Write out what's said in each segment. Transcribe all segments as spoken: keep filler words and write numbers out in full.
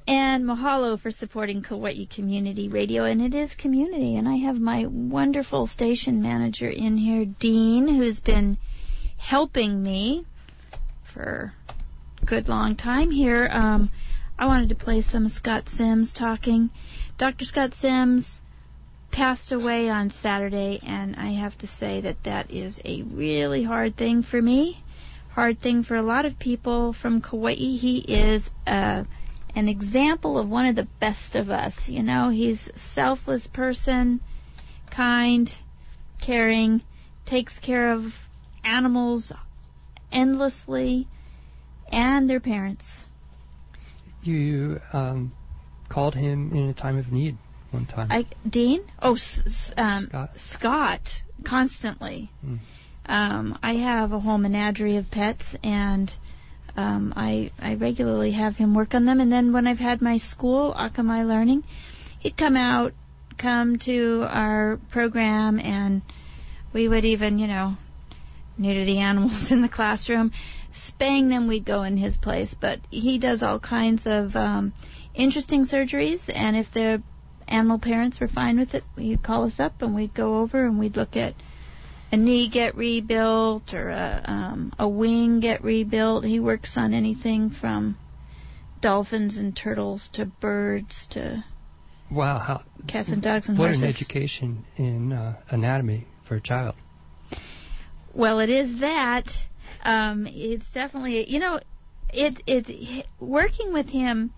And mahalo for supporting Kauai Community Radio. And it is community. And I have my wonderful station manager in here, Dean, who's been helping me for a good long time here. Um, I wanted to play some Scott Sims talking. Doctor Scott Sims passed away on Saturday, and I have to say that that is a really hard thing for me. Hard thing for a lot of people from Kauai. He is a an example of one of the best of us. You know, he's a selfless person, kind, caring, takes care of animals endlessly, and their parents. You um, called him in a time of need one time. I, Dean? Oh, s- um, Scott. Scott, constantly. Mm. Um, I have a whole menagerie of pets, and Um, I, I regularly have him work on them. And then when I've had my school, Akamai Learning, he'd come out, come to our program, and we would even, you know, neuter the animals in the classroom. Spaying them, we'd go in his place. But he does all kinds of um, interesting surgeries, and if the animal parents were fine with it, he'd call us up, and we'd go over, and we'd look at a knee get rebuilt or a, um, a wing get rebuilt. He works on anything from dolphins and turtles to birds to wow, how, cats and dogs and what horses. What an education in uh, anatomy for a child. Well, it is that. Um, it's definitely, you know, it it working with him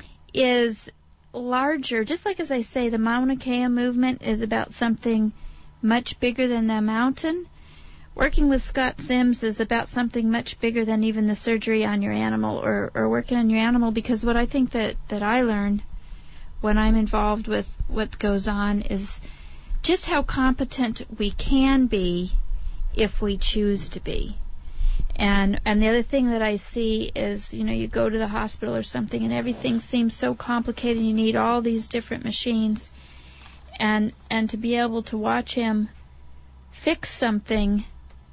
is larger. Just like as I say, the Mauna Kea movement is about something much bigger than the mountain. Working with Scott Sims is about something much bigger than even the surgery on your animal or, or working on your animal, because what I think that, that I learn when I'm involved with what goes on is just how competent we can be if we choose to be. And and the other thing that I see is, you know, you go to the hospital or something and everything seems so complicated. You need all these different machines. And and to be able to watch him fix something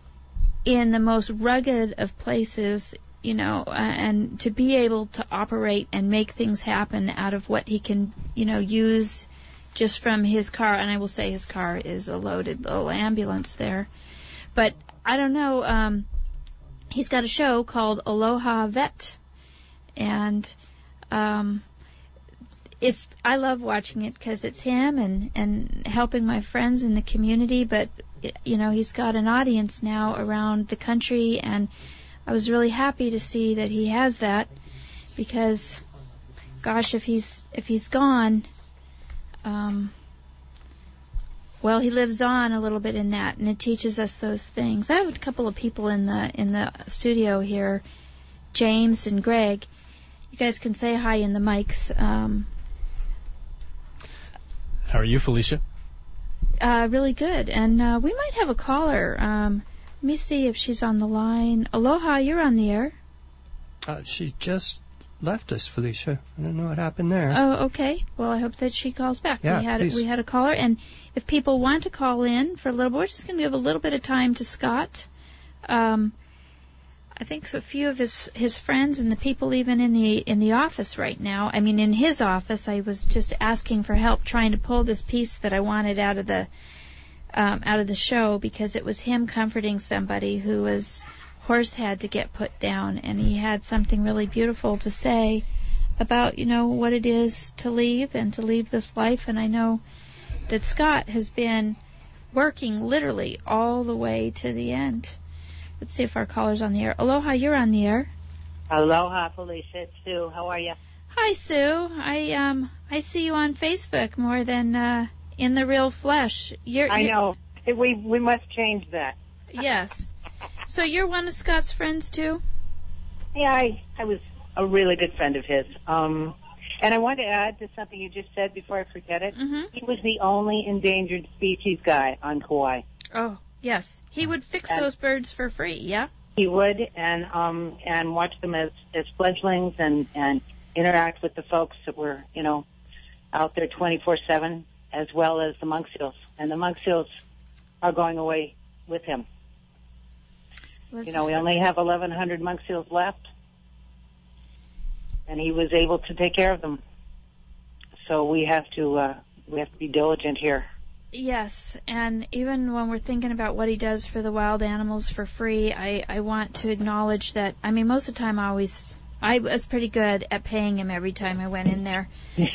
in the most rugged of places, you know, uh, and to be able to operate and make things happen out of what he can, you know, use just from his car. And I will say his car is a loaded little ambulance there. But I don't know, um, he's got a show called Aloha Vet. And um It's I love watching it because it's him and, and helping my friends in the community, but, you know, he's got an audience now around the country, and I was really happy to see that he has that, because, gosh, if he's if he's gone, um, well, he lives on a little bit in that, and it teaches us those things. I have a couple of people in the in the studio here, James and Greg. You guys can say hi in the mics. Um, How are you, Felicia? Uh, really good. And uh, we might have a caller. Um, let me see if she's on the line. Aloha, you're on the air. Uh, she just left us, Felicia. I don't know what happened there. Oh, okay. Well, I hope that she calls back. Yeah, we had please. we had a caller, and if people want to call in for a little bit, we're just going to give a little bit of time to Scott. Um, I think a few of his his friends and the people even in the in the office right now. I mean, in his office, I was just asking for help trying to pull this piece that I wanted out of the um, out of the show, because it was him comforting somebody who was horse had to get put down, and he had something really beautiful to say about, you know, what it is to leave and to leave this life. And I know that Scott has been working literally all the way to the end. Let's see if our caller's on the air. Aloha, you're on the air. Aloha, Felicia. It's Sue. How are you? Hi, Sue. I um I see you on Facebook more than uh, in the real flesh. You're, I you're, know. We we must change that. Yes. So you're one of Scott's friends too? Yeah, I I was a really good friend of his. Um, and I want to add to something you just said before I forget it. Mm-hmm. He was the only endangered species guy on Kauai. Oh, yes. He would fix And those birds for free, yeah? He would, and um and watch them as as fledglings and and interact with the folks that were, you know, out there twenty-four seven, as well as the monk seals. And the monk seals are going away with him. Let's You know, we only have eleven hundred monk seals left. and he was able to take care of them. So we have to uh, we have to be diligent here. Yes, and even when we're thinking about what he does for the wild animals for free, I, I want to acknowledge that, I mean, most of the time I always, I was pretty good at paying him every time I went in there.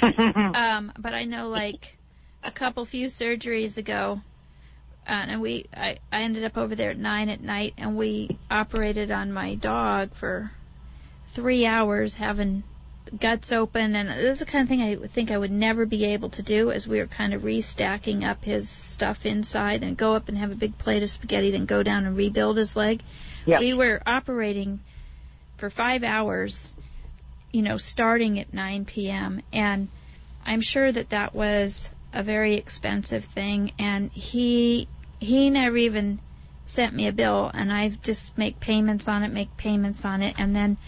um, but I know, like, a couple few surgeries ago, uh, and we, I, I ended up over there at nine at night, and we operated on my dog for three hours, having guts open, and this is the kind of thing I would think I would never be able to do, as we were kind of restacking up his stuff inside, and go up and have a big plate of spaghetti, then go down and rebuild his leg. Yep. We were operating for five hours, you know, starting at nine p.m., and I'm sure that that was a very expensive thing, and he he never even sent me a bill, and I just make payments on it, make payments on it, and then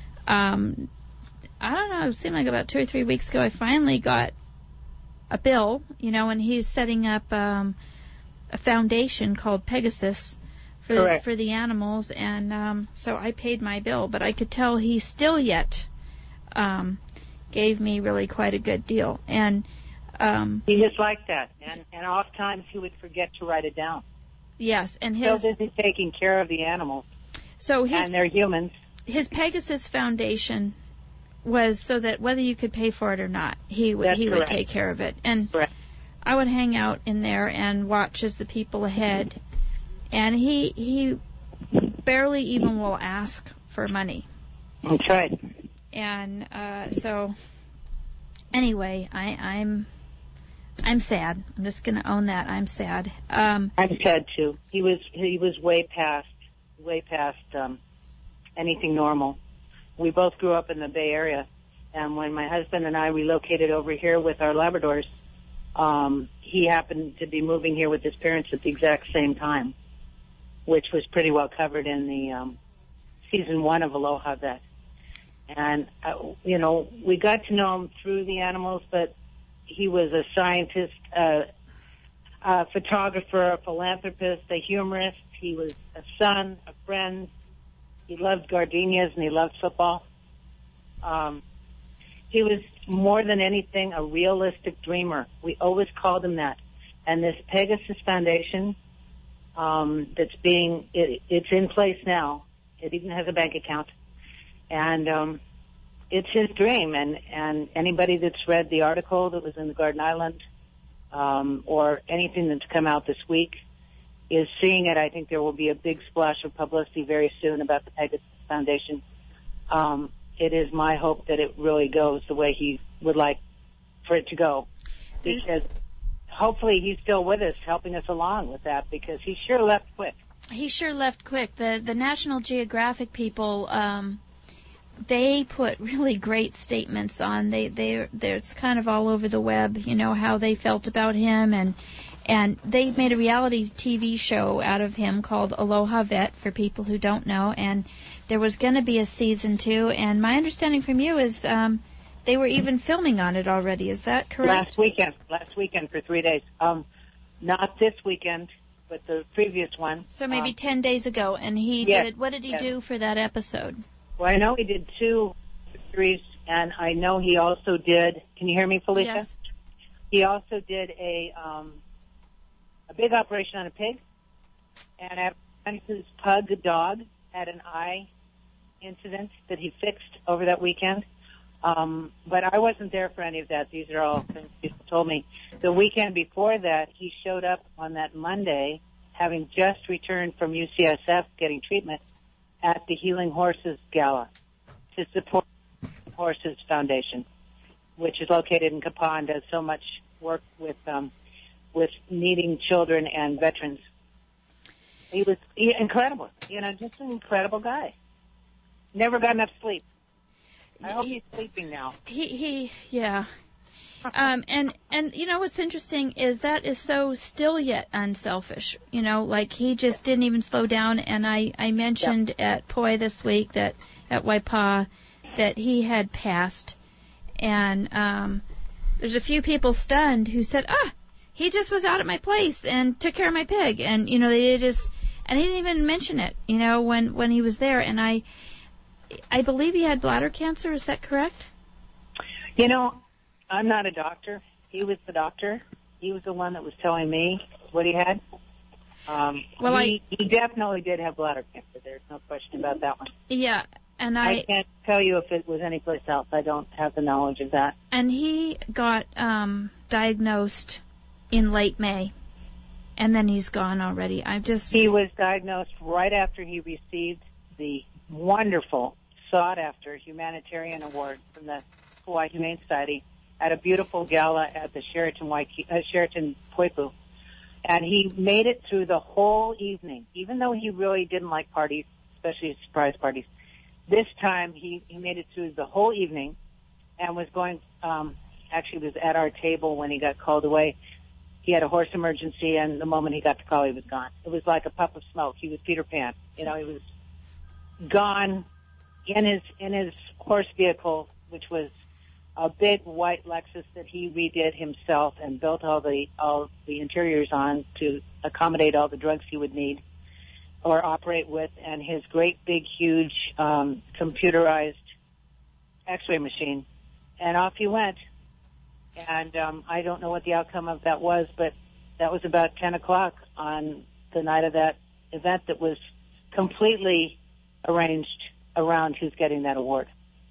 um I don't know, it seemed like about two or three weeks ago I finally got a bill, you know, and he's setting up um, a foundation called Pegasus for the, for the animals, and um, so I paid my bill, but I could tell he still yet um, gave me really quite a good deal. And um, he just liked that, and, and oftentimes he would forget to write it down. Yes, and his... So busy taking care of the animals, so his, and they're humans. His Pegasus Foundation was so that whether you could pay for it or not, he would That's he correct. would take care of it. And Correct. I would hang out in there and watch as the people ahead, and he he barely even will ask for money. That's right. And uh, so anyway, I, I'm I'm sad. I'm just going to own that. I'm sad. Um, I'm sad too. He was he was way past way past um, anything normal. We both grew up in the Bay Area, and when my husband and I relocated over here with our Labradors, um, he happened to be moving here with his parents at the exact same time, which was pretty well covered in the um, season one of Aloha Vet. And, uh, you know, we got to know him through the animals, but he was a scientist, uh, a photographer, a philanthropist, a humorist. He was a son, a friend. He loved gardenias and he loved football. Um, he was more than anything a realistic dreamer. We always called him that. And this Pegasus Foundation, um, that's being, it, it's in place now. It even has a bank account. And um, it's his dream. And, and anybody that's read the article that was in the Garden Island um, or anything that's come out this week is seeing it. I think there will be a big splash of publicity very soon about the Pegasus Foundation. Um, it is my hope that it really goes the way he would like for it to go, because hopefully he's still with us, helping us along with that, because he sure left quick. He sure left quick. The the National Geographic people, um, they put really great statements on. They they it's kind of all over the web, you know, how they felt about him, and and they made a reality T V show out of him called Aloha Vet, for people who don't know, and there was going to be a season two, and my understanding from you is um, they were even filming on it already. Is that correct? Last weekend, last weekend for three days. Um, not this weekend, but the previous one. So maybe um, ten days ago, and he yes, did. What did he yes. do for that episode? Well, I know he did two series, and I know he also did. Can you hear me, Felicia? Yes. He also did a um, a big operation on a pig, and his pug dog had an eye incident that he fixed over that weekend. Um, but I wasn't there for any of that. These are all things people told me. The weekend before that, he showed up on that Monday, having just returned from U C S F getting treatment, at the Healing Horses Gala to support Horses Foundation, which is located in Kapaa and does so much work with um, with needing children and veterans. He was he, incredible, you know, just an incredible guy. Never got enough sleep. I hope he's sleeping now. He, he, yeah. Um, and, and, you know, what's interesting is that is so still yet unselfish. You know, like he just didn't even slow down. And I, I mentioned yep. at P O I this week that, at Waipaw, that he had passed. And, um, there's a few people stunned who said, ah, he just was out at my place and took care of my pig. And, you know, they just, and he didn't even mention it, you know, when, when he was there. And I, I believe he had bladder cancer. Is that correct? You know, I'm not a doctor. He was the doctor. He was the one that was telling me what he had. Um, well, he, I, he definitely did have bladder cancer. There's no question about that one. Yeah, and I, I can't tell you if it was anyplace else. I don't have the knowledge of that. And he got um, diagnosed in late May, and then he's gone already. I just he was diagnosed right after he received the wonderful, sought-after humanitarian award from the Hawaii Humane Society at a beautiful gala at the Sheraton Waikiki, uh, Sheraton Poipu. And he made it through the whole evening, even though he really didn't like parties, especially surprise parties. This time, he, he made it through the whole evening and was going, um, actually was at our table when he got called away. He had a horse emergency, and the moment he got the call, he was gone. It was like a puff of smoke. He was Peter Pan. You know, he was gone in his, in his horse vehicle, which was a big white Lexus that he redid himself and built all the all the interiors on to accommodate all the drugs he would need or operate with, and his great big huge um, computerized X-ray machine. And off he went. And um, I don't know what the outcome of that was, but that was about ten o'clock on the night of that event that was completely arranged around who's getting that award.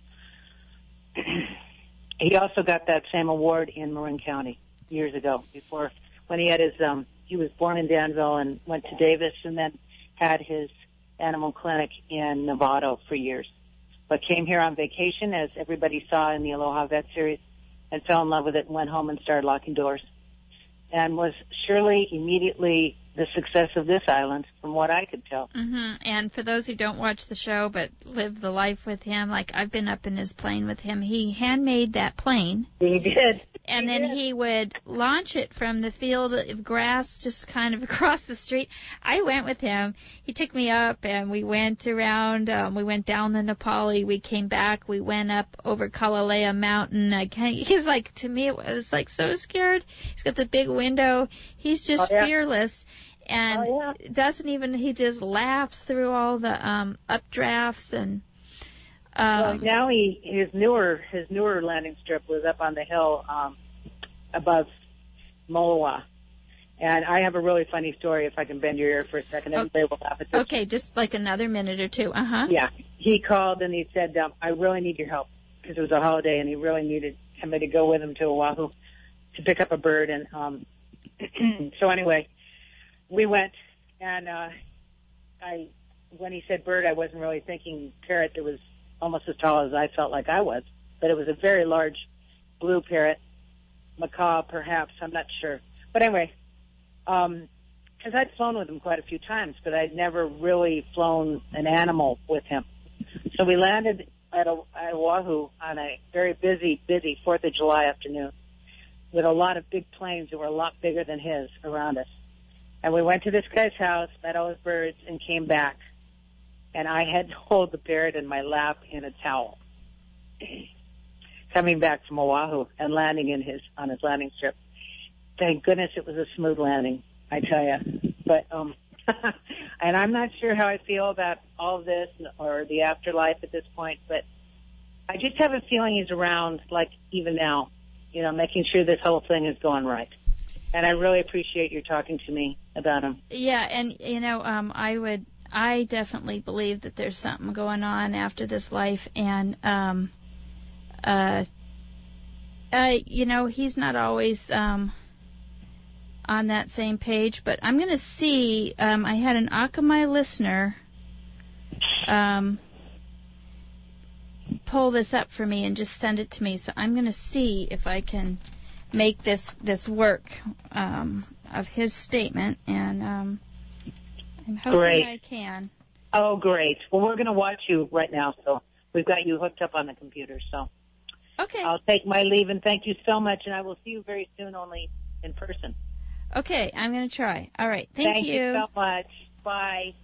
He also got that same award in Marin County years ago before when he had his, um, he was born in Danville and went to Davis and then had his animal clinic in Novato for years. But came here on vacation, as everybody saw in the Aloha Vet series, and fell in love with it and went home and started locking doors. And was surely immediately the success of this island, from what I could tell. Mm-hmm. And for those who don't watch the show but live the life with him, like I've been up in his plane with him, he handmade that plane. He did. And he then did. he would launch it from the field of grass just kind of across the street. I went with him. He took me up, and we went around. Um, we went down the Nepali. We came back. We went up over Kalalea Mountain. I can't, he's like, to me, it was like so scared. He's got the big window. He's just oh, yeah. fearless. And oh, yeah. doesn't even, he just laughs through all the um, updrafts and Um, well, now he his newer his newer landing strip was up on the hill um, above Moloa, and I have a really funny story. If I can bend your ear for a second, everybody will laugh at this. Okay, just like another minute or two. Uh huh. Yeah, he called and he said, um, "I really need your help," because it was a holiday and he really needed somebody to go with him to Oahu to pick up a bird. And um, so anyway, we went, and uh, I when he said bird, I wasn't really thinking parrot. There was almost as tall as I felt like I was, but it was a very large blue parrot, macaw perhaps, I'm not sure. But anyway, um, because I'd flown with him quite a few times, but I'd never really flown an animal with him. So we landed at, a, at Oahu on a very busy, busy fourth of July afternoon with a lot of big planes that were a lot bigger than his around us. And we went to this guy's house, met all his birds, and came back. And I had to hold the parrot in my lap in a towel, coming back from Oahu and landing in his on his landing strip. Thank goodness it was a smooth landing, I tell you. But um, and I'm not sure how I feel about all of this or the afterlife at this point. But I just have a feeling he's around, like even now, you know, making sure this whole thing is going right. And I really appreciate your talking to me about him. Yeah, and you know, um, I would. I definitely believe that there's something going on after this life, and um, uh, uh, you know, he's not always um, on that same page. But I'm going to see. Um, I had an Akamai listener um, pull this up for me and just send it to me. So I'm going to see if I can make this this work um, of his statement, and um, I'm hoping Great. I can. Oh, great. Well, we're going to watch you right now, so we've got you hooked up on the computer. So Okay. I'll take my leave, and thank you so much, and I will see you very soon, only in person. Okay, I'm going to try. All right. Thank, Thank you so much. Bye.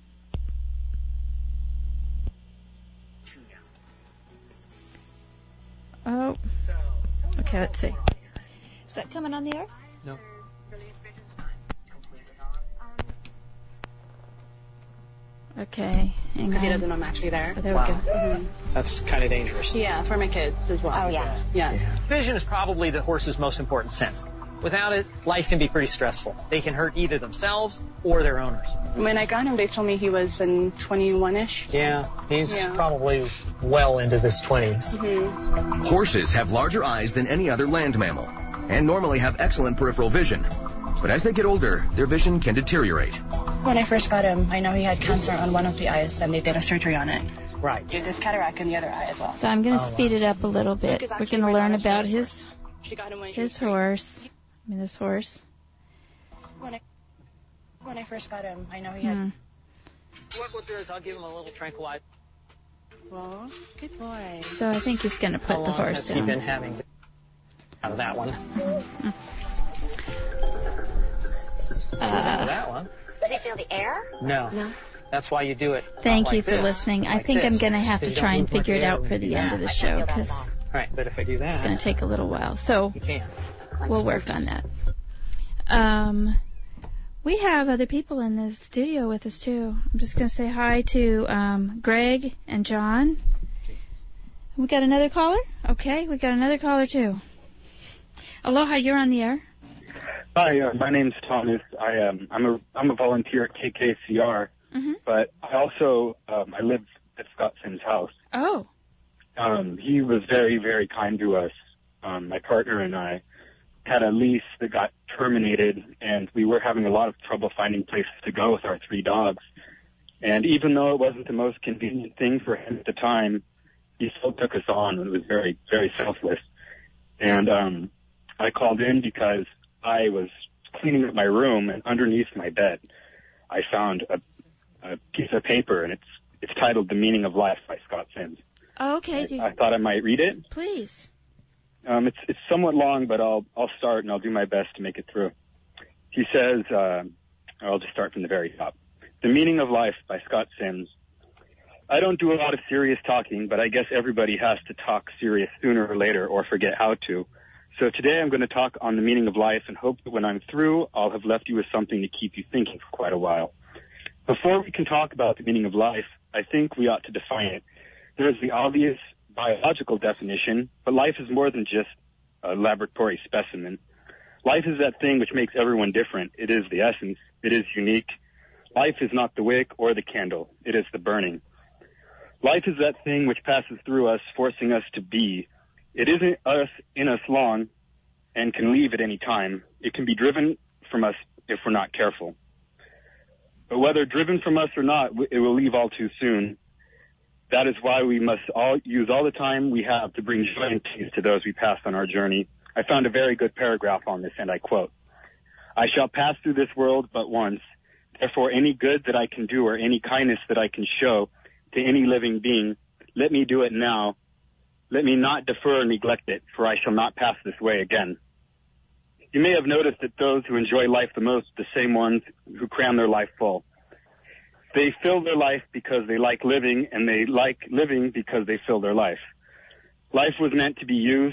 Oh. Okay, let's see. Is that coming on the air? No. Okay. Hang because he on. doesn't know I'm actually there. Oh, there Wow. we go. Mhm. That's kind of dangerous. Yeah, for my kids as well. Oh, yeah. Yeah. Vision is probably the horse's most important sense. Without it, life can be pretty stressful. They can hurt either themselves or their owners. When I got him, they told me he was in twenty-one-ish. Yeah, he's Yeah. probably well into his twenties. Mm-hmm. Horses have larger eyes than any other land mammal and normally have excellent peripheral vision. But as they get older, their vision can deteriorate. When I first got him, I know he had cancer on one of the eyes, and they did a surgery on it. Right. Did this cataract in the other eye as well. So I'm going to Oh, speed wow. it up a little bit. Because We're actually going to my learn daughter about said his She got him when she his was three. horse. I mean, this horse. When I, when I first got him, I know he had... Hmm. What we'll do is I'll give him a little tranquilizer. Well, good boy. So I think he's going to put How the long horse has he down. been having out of that one? Uh, that one. Does he feel the air? No. No. That's why you do it. Thank like you for this, listening. I like think I'm this. going to have So to you try don't and lose much figure it air out when for you the do end that. of the I show can't feel that because at all. Right, but if I do that, it's going to take a little while. So you can. we'll work on that. Um, we have other people in the studio with us too. I'm just going to say hi to um, Greg and John. We got another caller? Okay, we got another caller too. Aloha, you're on the air. Hi, uh, my name's Thomas. I am. I'm a. I'm a volunteer at K K C R, Mm-hmm. but I also um, I live at Scott Sims' house. Oh, Um, he was very, very kind to us. Um, my partner and I had a lease that got terminated, and we were having a lot of trouble finding places to go with our three dogs. And even though it wasn't the most convenient thing for him at the time, he still took us on, and it was very, very selfless. And um, I called in because I was cleaning up my room, and underneath my bed, I found a, a piece of paper, and it's it's titled "The Meaning of Life" by Scott Sims. oh okay. Do you, I, I thought I might read it. please. Um, it's it's somewhat long, but I'll I'll start and I'll do my best to make it through. He says, uh, I'll just start from the very top. The Meaning of Life by Scott Sims. I don't do a lot of serious talking, but I guess everybody has to talk serious sooner or later or forget how to. So today I'm going to talk on the meaning of life and hope that when I'm through, I'll have left you with something to keep you thinking for quite a while. Before we can talk about the meaning of life, I think we ought to define it. There's the obvious biological definition, but life is more than just a laboratory specimen. Life is that thing which makes everyone different. It is the essence. It is unique. Life is not the wick or the candle. It is the burning. Life is that thing which passes through us, forcing us to be. It isn't us in us long and can leave at any time. It can be driven from us if we're not careful. But whether driven from us or not, it will leave all too soon. That is why we must all use all the time we have to bring joy and peace to those we pass on our journey. I found a very good paragraph on this, and I quote, I shall pass through this world but once. Therefore, any good that I can do or any kindness that I can show to any living being, let me do it now. Let me not defer or neglect it, for I shall not pass this way again. You may have noticed that those who enjoy life the most are the same ones who cram their life full. They fill their life because they like living, and they like living because they fill their life. Life was meant to be used.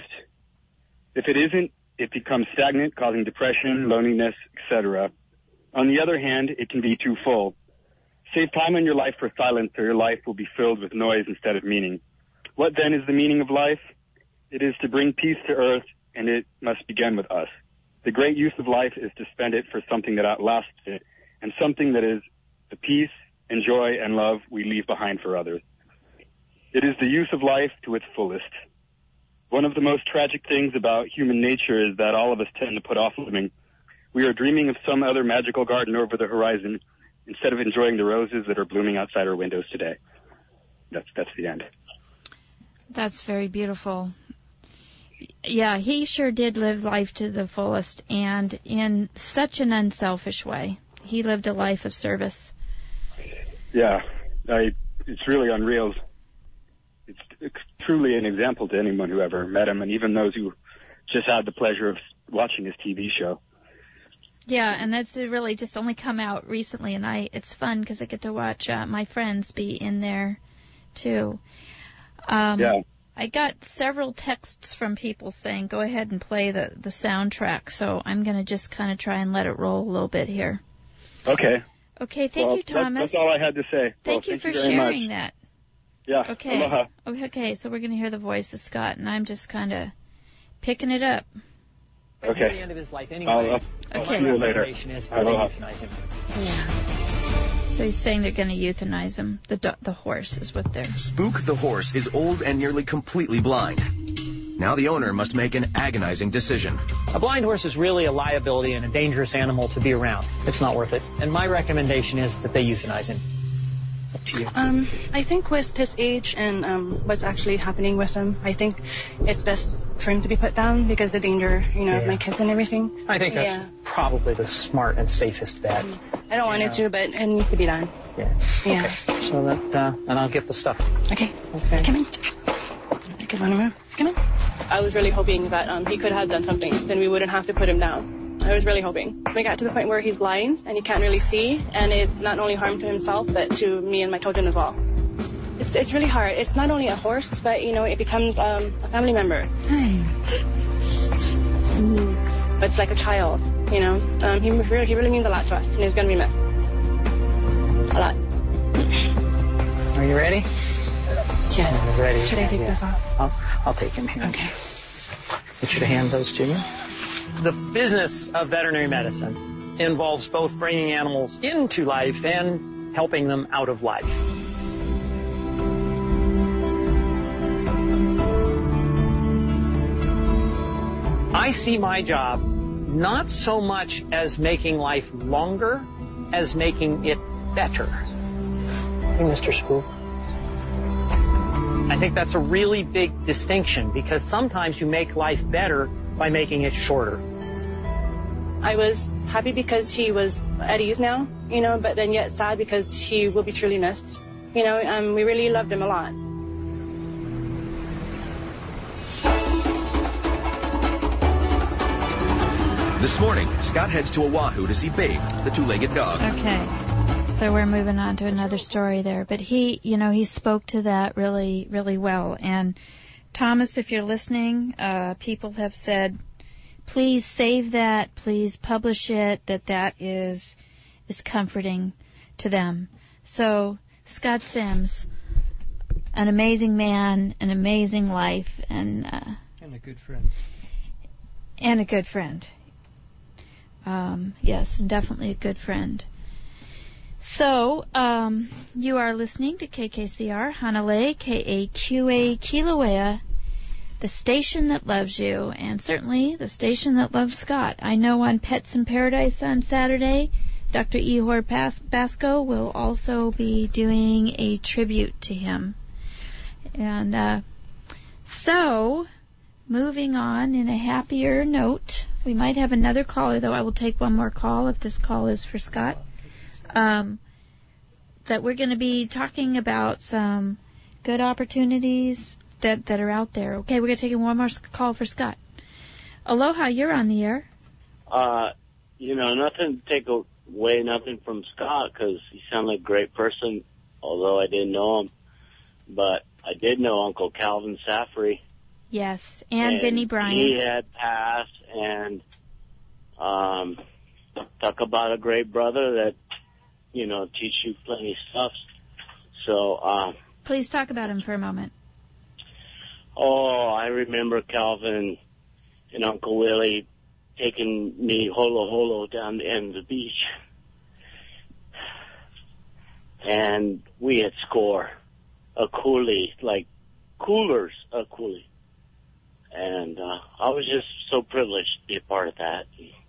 If it isn't, it becomes stagnant, causing depression, loneliness, et cetera. On the other hand, it can be too full. Save time in your life for silence, or your life will be filled with noise instead of meaning. What then is the meaning of life? It is to bring peace to earth, and it must begin with us. The great use of life is to spend it for something that outlasts it, and something that is the peace and joy and love we leave behind for others. It is the use of life to its fullest. One of the most tragic things about human nature is that all of us tend to put off living. We are dreaming of some other magical garden over the horizon instead of enjoying the roses that are blooming outside our windows today. That's that's the end. That's very beautiful. Yeah, he sure did live life to the fullest, and in such an unselfish way. He lived a life of service. Yeah, I, it's really unreal. It's, it's truly an example to anyone who ever met him, and even those who just had the pleasure of watching his T V show. Yeah, and that's really just only come out recently, and I it's fun because I get to watch uh, my friends be in there, too. Um, yeah. I got several texts from people saying, go ahead and play the, the soundtrack, so I'm going to just kind of try and let it roll a little bit here. Okay. Okay, thank well, you, Thomas. That's, that's all I had to say. Thank well, you thank for you very sharing much. that. Yeah. Okay. Aloha. Okay, so we're going to hear the voice of Scott, and I'm just kind of picking it up. Okay. At the end of his life anyway. I'll, Okay. I'll see you later. Is Aloha. euthanize him. Yeah. So he's saying they're going to euthanize him. The do- the horse is what they're... Spook the horse is old and nearly completely blind. Now the owner must make an agonizing decision. A blind horse is really a liability and a dangerous animal to be around. It's not worth it. And my recommendation is that they euthanize him. Up to you. Um, I think with his age and um, what's actually happening with him, I think it's best for him to be put down because the danger, you know, Yeah. of my kids and everything. I think that's Yeah. probably the smart and safest bet. I don't want Yeah. it to, but it needs to be done. Yeah. Yeah. Okay. So that, uh, and I'll get the stuff. Okay. Okay. Come in. You could want to move. Come in. I was really hoping that um, he could have done something, then we wouldn't have to put him down. I was really hoping. We got to the point where he's blind and he can't really see, and it's not only harm to himself, but to me and my children as well. It's it's really hard. It's not only a horse, but, you know, it becomes um, a family member. Hi. But it's like a child, you know. Um, he, really, he really means a lot to us, and he's going to be missed. A lot. Are you ready? Yeah. I'm ready. Should I take Yeah. this off? I'll, I'll take him here. Okay. Get you to hand those to you. The business of veterinary medicine involves both bringing animals into life and helping them out of life. I see my job not so much as making life longer as making it better. Hey, Mister Spook. I think that's a really big distinction because sometimes you make life better by making it shorter. I was happy because he was at ease now, you know, but then yet sad because he will be truly missed. You know, um, we really loved him a lot. This morning, Scott heads to Oahu to see Babe, the two-legged dog. Okay. So we're moving on to another story there. But he, you know, he spoke to that really, really well. And Thomas, if you're listening, uh, people have said, please save that, please publish it, that that is is comforting to them. So Scott Sims, an amazing man, an amazing life, and uh, And a good friend. and a good friend. Um, yes, definitely a good friend. So, um, you are listening to K K C R, Hanalei, K A Q A, Kilauea, the station that loves you, and certainly the station that loves Scott. I know on Pets in Paradise on Saturday, Doctor Ihor Pas- Basco will also be doing a tribute to him. And uh, so, moving on in a happier note, we might have another caller, though I will take one more call if this call is for Scott. Um, that we're going to be talking about some good opportunities that, that are out there. Okay, we're going to take one more call for Scott. Aloha, you're on the air. Uh, you know, nothing to take away, nothing from Scott, because he sounded like a great person, although I didn't know him. But I did know Uncle Calvin Safry. Yes, and, and Vinnie Bryant. He had passed, and um, talk about a great brother that, you know, teach you plenty of stuff. So, um, Please talk about him for a moment. oh, I remember Calvin and Uncle Willie taking me holo holo down the end of the beach. And we had score a coolie, like coolers a coolie. And uh, I was just so privileged to be a part of that.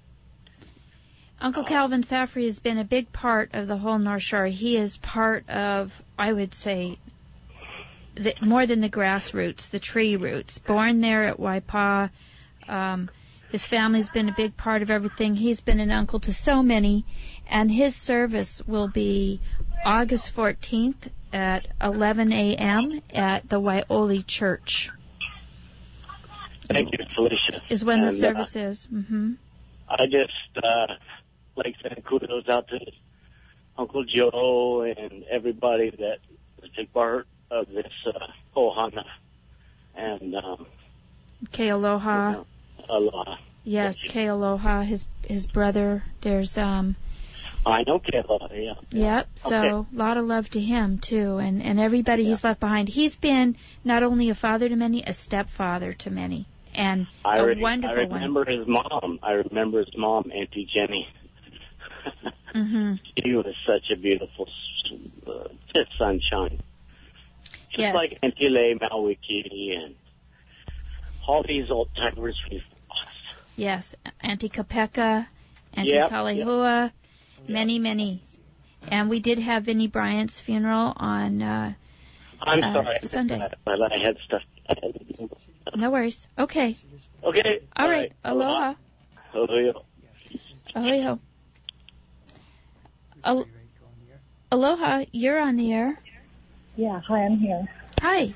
Uncle Calvin Safry has been a big part of the whole North Shore. He is part of, I would say, the, more than the grassroots, the tree roots. Born there at Waipa. Um, his family's been a big part of everything. He's been an uncle to so many. And his service will be August fourteenth at eleven a.m. at the Waioli Church. Thank you, Felicia. Is when and, the service uh, is. Mm-hmm. I just uh, like to send kudos out to Uncle Joe and everybody that was a part of this uh, ohana. And um, Ke Aloha. you know, aloha. Yes, Thank you. Ke Aloha, his his brother. There's um I know Kayla, yeah. Yep, so Okay. a lot of love to him, too, and, and everybody he's left behind. He's been not only a father to many, a stepfather to many, and I a re- wonderful I remember one. his mom. I remember his mom, Auntie Jenny. Mm-hmm. She was such a beautiful, uh, just sunshine. Just Yes. like Auntie Lay, Malwiki, and all these old timers we've lost. Yes, Auntie Kapeka, Auntie Yep, Kalehua, many, many. And we did have Vinnie Bryant's funeral on uh, I'm uh, sorry, Sunday. but I had stuff. I had to do. No worries. Okay. Okay. All right. Aloha. Aloha. Aloha. Al- Aloha, you're on the air. Yeah, hi, I'm here. Hi.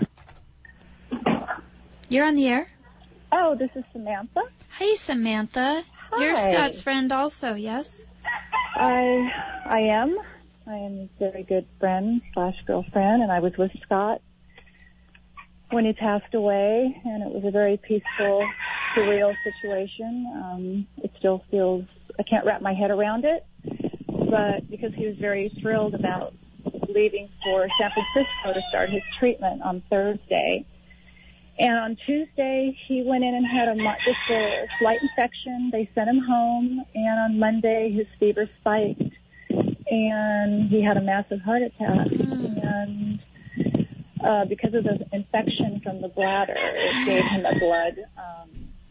You're on the air. Oh, this is Samantha. Hey, Samantha. Hi. You're Scott's friend also, yes? I I am. I am a very good friend slash girlfriend, and I was with Scott when he passed away, and it was a very peaceful, surreal situation. Um, it still feels, I can't wrap my head around it, but because he was very thrilled about leaving for San Francisco to start his treatment on Thursday. And on Tuesday, he went in and had a mo- just a slight infection. They sent him home, and on Monday, his fever spiked, and he had a massive heart attack. And uh, because of the infection from the bladder, it gave him a blood um,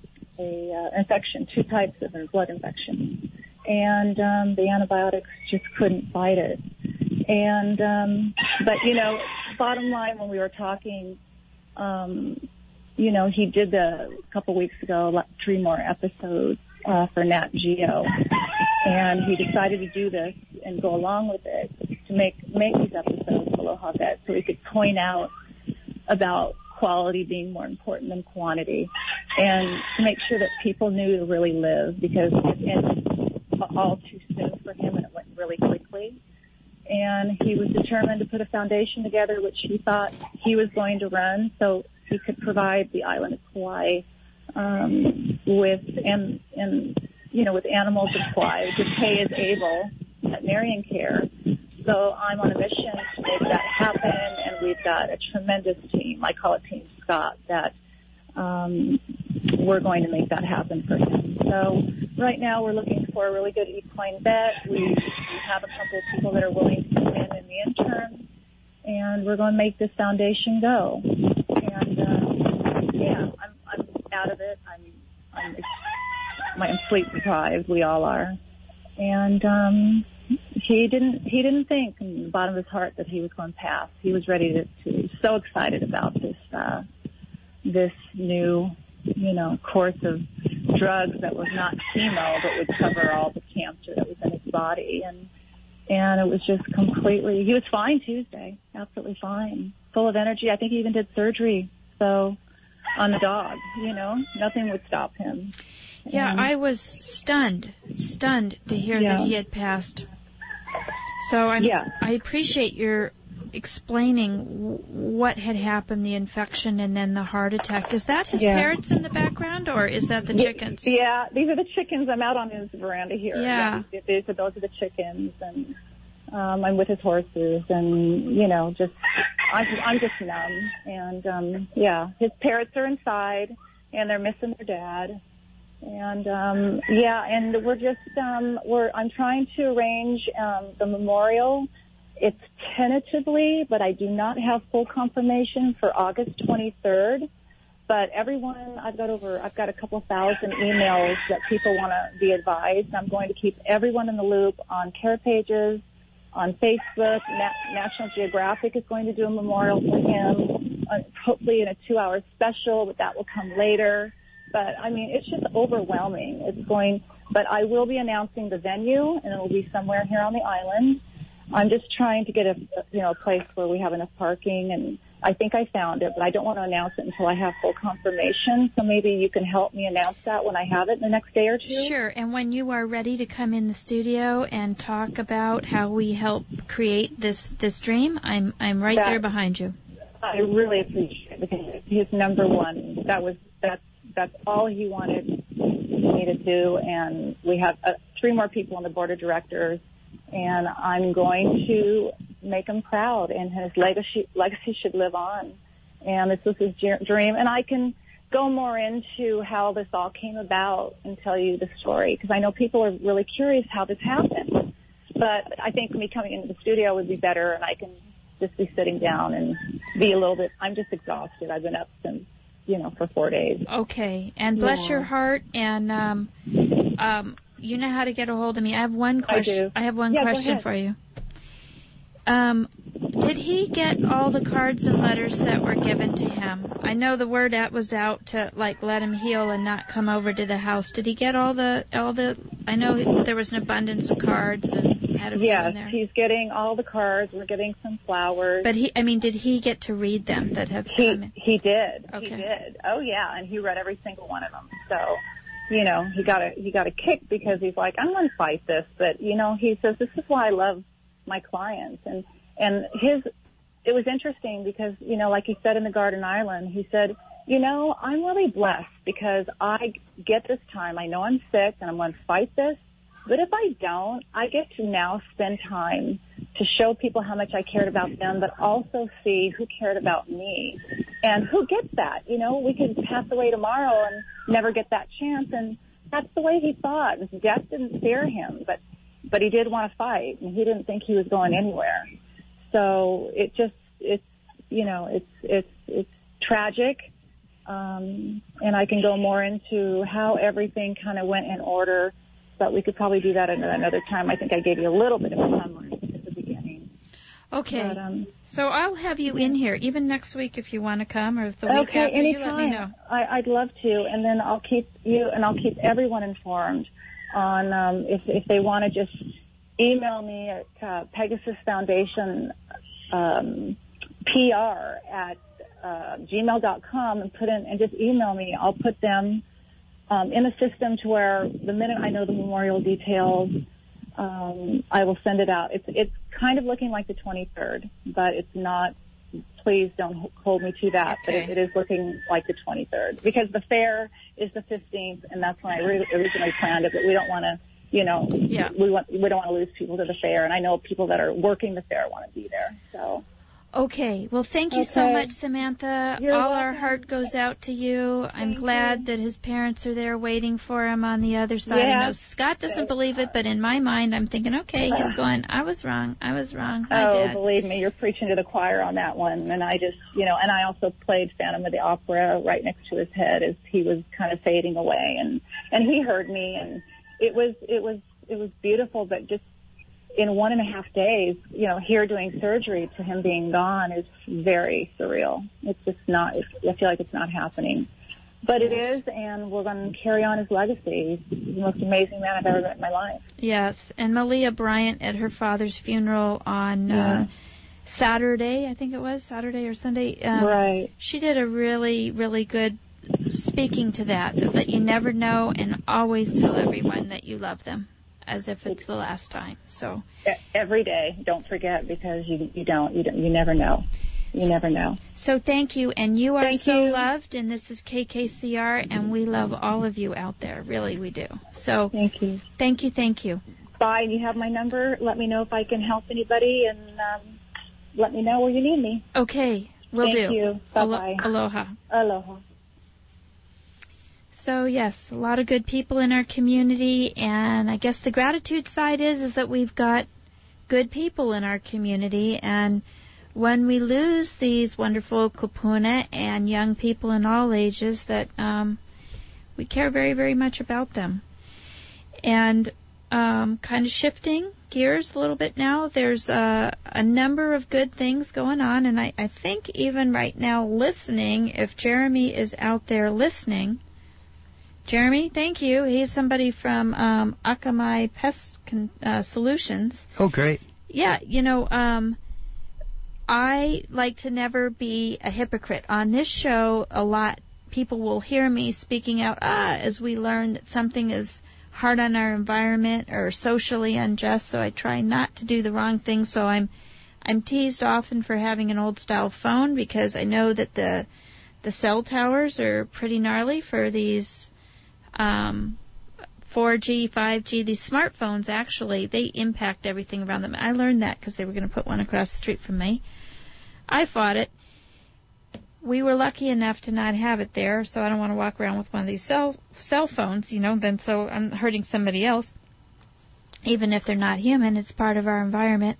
a uh, infection, two types of blood infection, and um, the antibiotics just couldn't fight it. And um, but you know, bottom line, when we were talking. Um, you know, he did a couple weeks ago like, three more episodes uh, for Nat Geo, and he decided to do this and go along with it to make make these episodes Aloha Vet, so he could point out about quality being more important than quantity, and to make sure that people knew to really live, because it ended all too soon for him and it went really quickly. And he was determined to put a foundation together, which he thought he was going to run, so he could provide the island of Kauai um, with and and you know with animals of Kauai, to pay as able veterinarian care. So I'm on a mission to make that happen, and we've got a tremendous team. I call it Team Scott. That um, we're going to make that happen for him. So right now we're looking for a really good equine vet. We, we have a couple of people that are willing to come in in the interim, and we're going to make this foundation go. And uh, yeah, I'm I'm out of it. I'm I'm I'm sleep deprived. We all are. And um, he didn't he didn't think in the bottom of his heart that he was going to pass. He was ready to, to he was so excited about this uh, this new you know course of drugs that was not chemo, but would cover all the cancer that was in his body. And and it was just completely, he was fine Tuesday, absolutely fine, full of energy. I think he even did surgery, so on the dog, you know, nothing would stop him. Yeah, and, I was stunned, stunned to hear yeah. that he had passed. So I'm, yeah. I appreciate your explaining w- what had happened, the infection and then the heart attack. Is that his yeah. parrots in the background, or is that the chickens? Yeah, these are the chickens. I'm out on his veranda here. Yeah. yeah these are, those are the chickens, and um, I'm with his horses, and, you know, just, I'm, I'm just numb. And, um, yeah, his parrots are inside, and they're missing their dad. And, um, yeah, and we're just, um, we're, I'm trying to arrange, um, the memorial. It's tentatively, but I do not have full confirmation for August twenty-third. But everyone, I've got over, I've got a couple thousand emails that people want to be advised. I'm going to keep everyone in the loop on care pages, on Facebook. Na- National Geographic is going to do a memorial for him, uh, hopefully in a two-hour special, but that will come later. But, I mean, it's just overwhelming. It's going, but I will be announcing the venue, and it will be somewhere here on the island. I'm just trying to get a, you know, a place where we have enough parking, and I think I found it, but I don't want to announce it until I have full confirmation. So maybe you can help me announce that when I have it in the next day or two. Sure. And when you are ready to come in the studio and talk about how we help create this, this dream, I'm I'm right that, there behind you. I really appreciate it, because his number one, that was that's that's all he wanted me to do, and we have uh, three more people on the board of directors. and I'm going to make him proud, and his legacy legacy should live on. And this was his dream, and I can go more into how this all came about and tell you the story, because I know people are really curious how this happened. But I think me coming into the studio would be better, and I can just be sitting down and be a little bit, I'm just exhausted. I've been up since, you know, for four days. Okay, and bless yeah. your heart, and um, um, you know how to get a hold of me. I have one question. I do. I have one yeah, question for you. Um, did he get all the cards and letters that were given to him? I know the word that was out to like let him heal and not come over to the house. Did he get all the all the? I know there was an abundance of cards and had a few yes, in there. He's getting all the cards. We're getting some flowers. But he, I mean, did he get to read them that have he, come in? He did. Okay. He did. Oh yeah, and he read every single one of them. So, you know, he got a he got a kick because he's like, I'm going to fight this. But you know, he says this is why I love my clients. And and his it was interesting because, you know, like he said in the Garden Island, he said, you know, I'm really blessed because I get this time. I know I'm sick and I'm going to fight this. But if I don't, I get to now spend time to show people how much I cared about them, but also see who cared about me. And who gets that? You know, we could pass away tomorrow and never get that chance. And that's the way he thought. Death didn't scare him, but, but he did want to fight, and he didn't think he was going anywhere. So it just, it's, you know, it's, it's, it's tragic. Um, and I can go more into how everything kind of went in order. But we could probably do that at another time. I think I gave you a little bit of a summary at the beginning. Okay. But, um, so I'll have you in here, even next week if you want to come, or if the week okay, after, anytime. you let me know. I, I'd love to, and then I'll keep you and I'll keep everyone informed on um, if if they want to just email me at uh, Pegasus Foundation um, P R at uh, gmail dot com and put in and just email me. I'll put them Um, in a system to where the minute I know the memorial details, um, I will send it out. It's it's kind of looking like the twenty-third, but it's not. Please don't hold me to that. Okay. But it, it is looking like the twenty-third because the fair is the fifteenth, and that's when I re- originally planned it. But we don't want to, you know, yeah. we want we don't want to lose people to the fair, and I know people that are working the fair want to be there. So. Okay. Well, thank you okay. so much, Samantha. You're All welcome. our heart goes out to you. I'm Thank glad you. that his parents are there waiting for him on the other side. Yeah. I know Scott doesn't believe it, but in my mind, I'm thinking, okay, he's going, I was wrong. I was wrong. Hi, Oh, Dad. believe me, you're preaching to the choir on that one. And I just, you know, and I also played Phantom of the Opera right next to his head as he was kind of fading away. And, and he heard me, and it was, it was, it was beautiful, but just in one and a half days, you know, here doing surgery to him being gone is very surreal. It's just not, it's, I feel like it's not happening. But it is, and we're going to carry on his legacy. He's the most amazing man I've ever met in my life. Yes, and Malia Bryant at her father's funeral on Yeah. uh, Saturday, I think it was, Saturday or Sunday. Um, right. She did a really, really good speaking to that, that you never know, and always tell everyone that you love them, as if it's the last time. So every day, don't forget, because you you don't you don't, you never know, you never know. So thank you, and you are Thank so you. loved, and this is K K C R, and we love all of you out there, really we do. So thank you, thank you, thank you. Bye. You have my number. Let me know if I can help anybody, and um, let me know where you need me. Okay, will Thank do. Thank you. Bye bye. Alo- aloha. Aloha. So yes, a lot of good people in our community, and I guess the gratitude side is is that we've got good people in our community, and when we lose these wonderful kupuna and young people in all ages, that um, we care very, very much about them. And um, kind of shifting gears a little bit now, there's a, a number of good things going on, and I, I think even right now listening, if Jeremy is out there listening, Jeremy, thank you. He's somebody from um, Akamai Pest Con- uh, Solutions. Oh, great. Yeah, you know, um, I like to never be a hypocrite. On this show, a lot people will hear me speaking out ah, as we learn that something is hard on our environment or socially unjust, so I try not to do the wrong thing. So I'm I'm teased often for having an old-style phone because I know that the the cell towers are pretty gnarly for these Um, four G, five G, these smartphones actually, they impact everything around them. I learned that because they were going to put one across the street from me. I fought it. We were lucky enough to not have it there, so I don't want to walk around with one of these cell cell phones, you know, then so I'm hurting somebody else. Even if they're not human, it's part of our environment.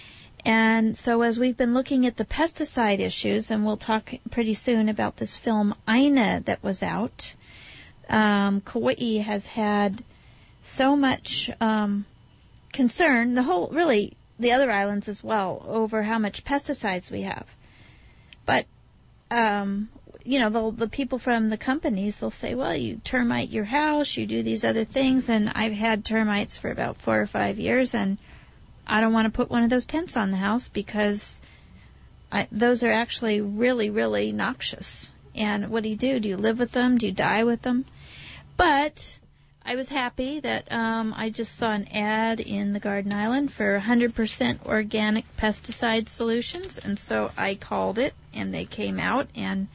And so as we've been looking at the pesticide issues, and we'll talk pretty soon about this film Aina that was out, um, Kauai has had so much um, concern, the whole, really, the other islands as well, over how much pesticides we have. But Um, you know, the, the people from the companies, they'll say, well, you termite your house, you do these other things, and I've had termites for about four or five years, and I don't want to put one of those tents on the house because I, those are actually really, really noxious. And what do you do? Do you live with them? Do you die with them? But I was happy that um, I just saw an ad in the Garden Island for one hundred percent organic pesticide solutions, and so I called it, and they came out, and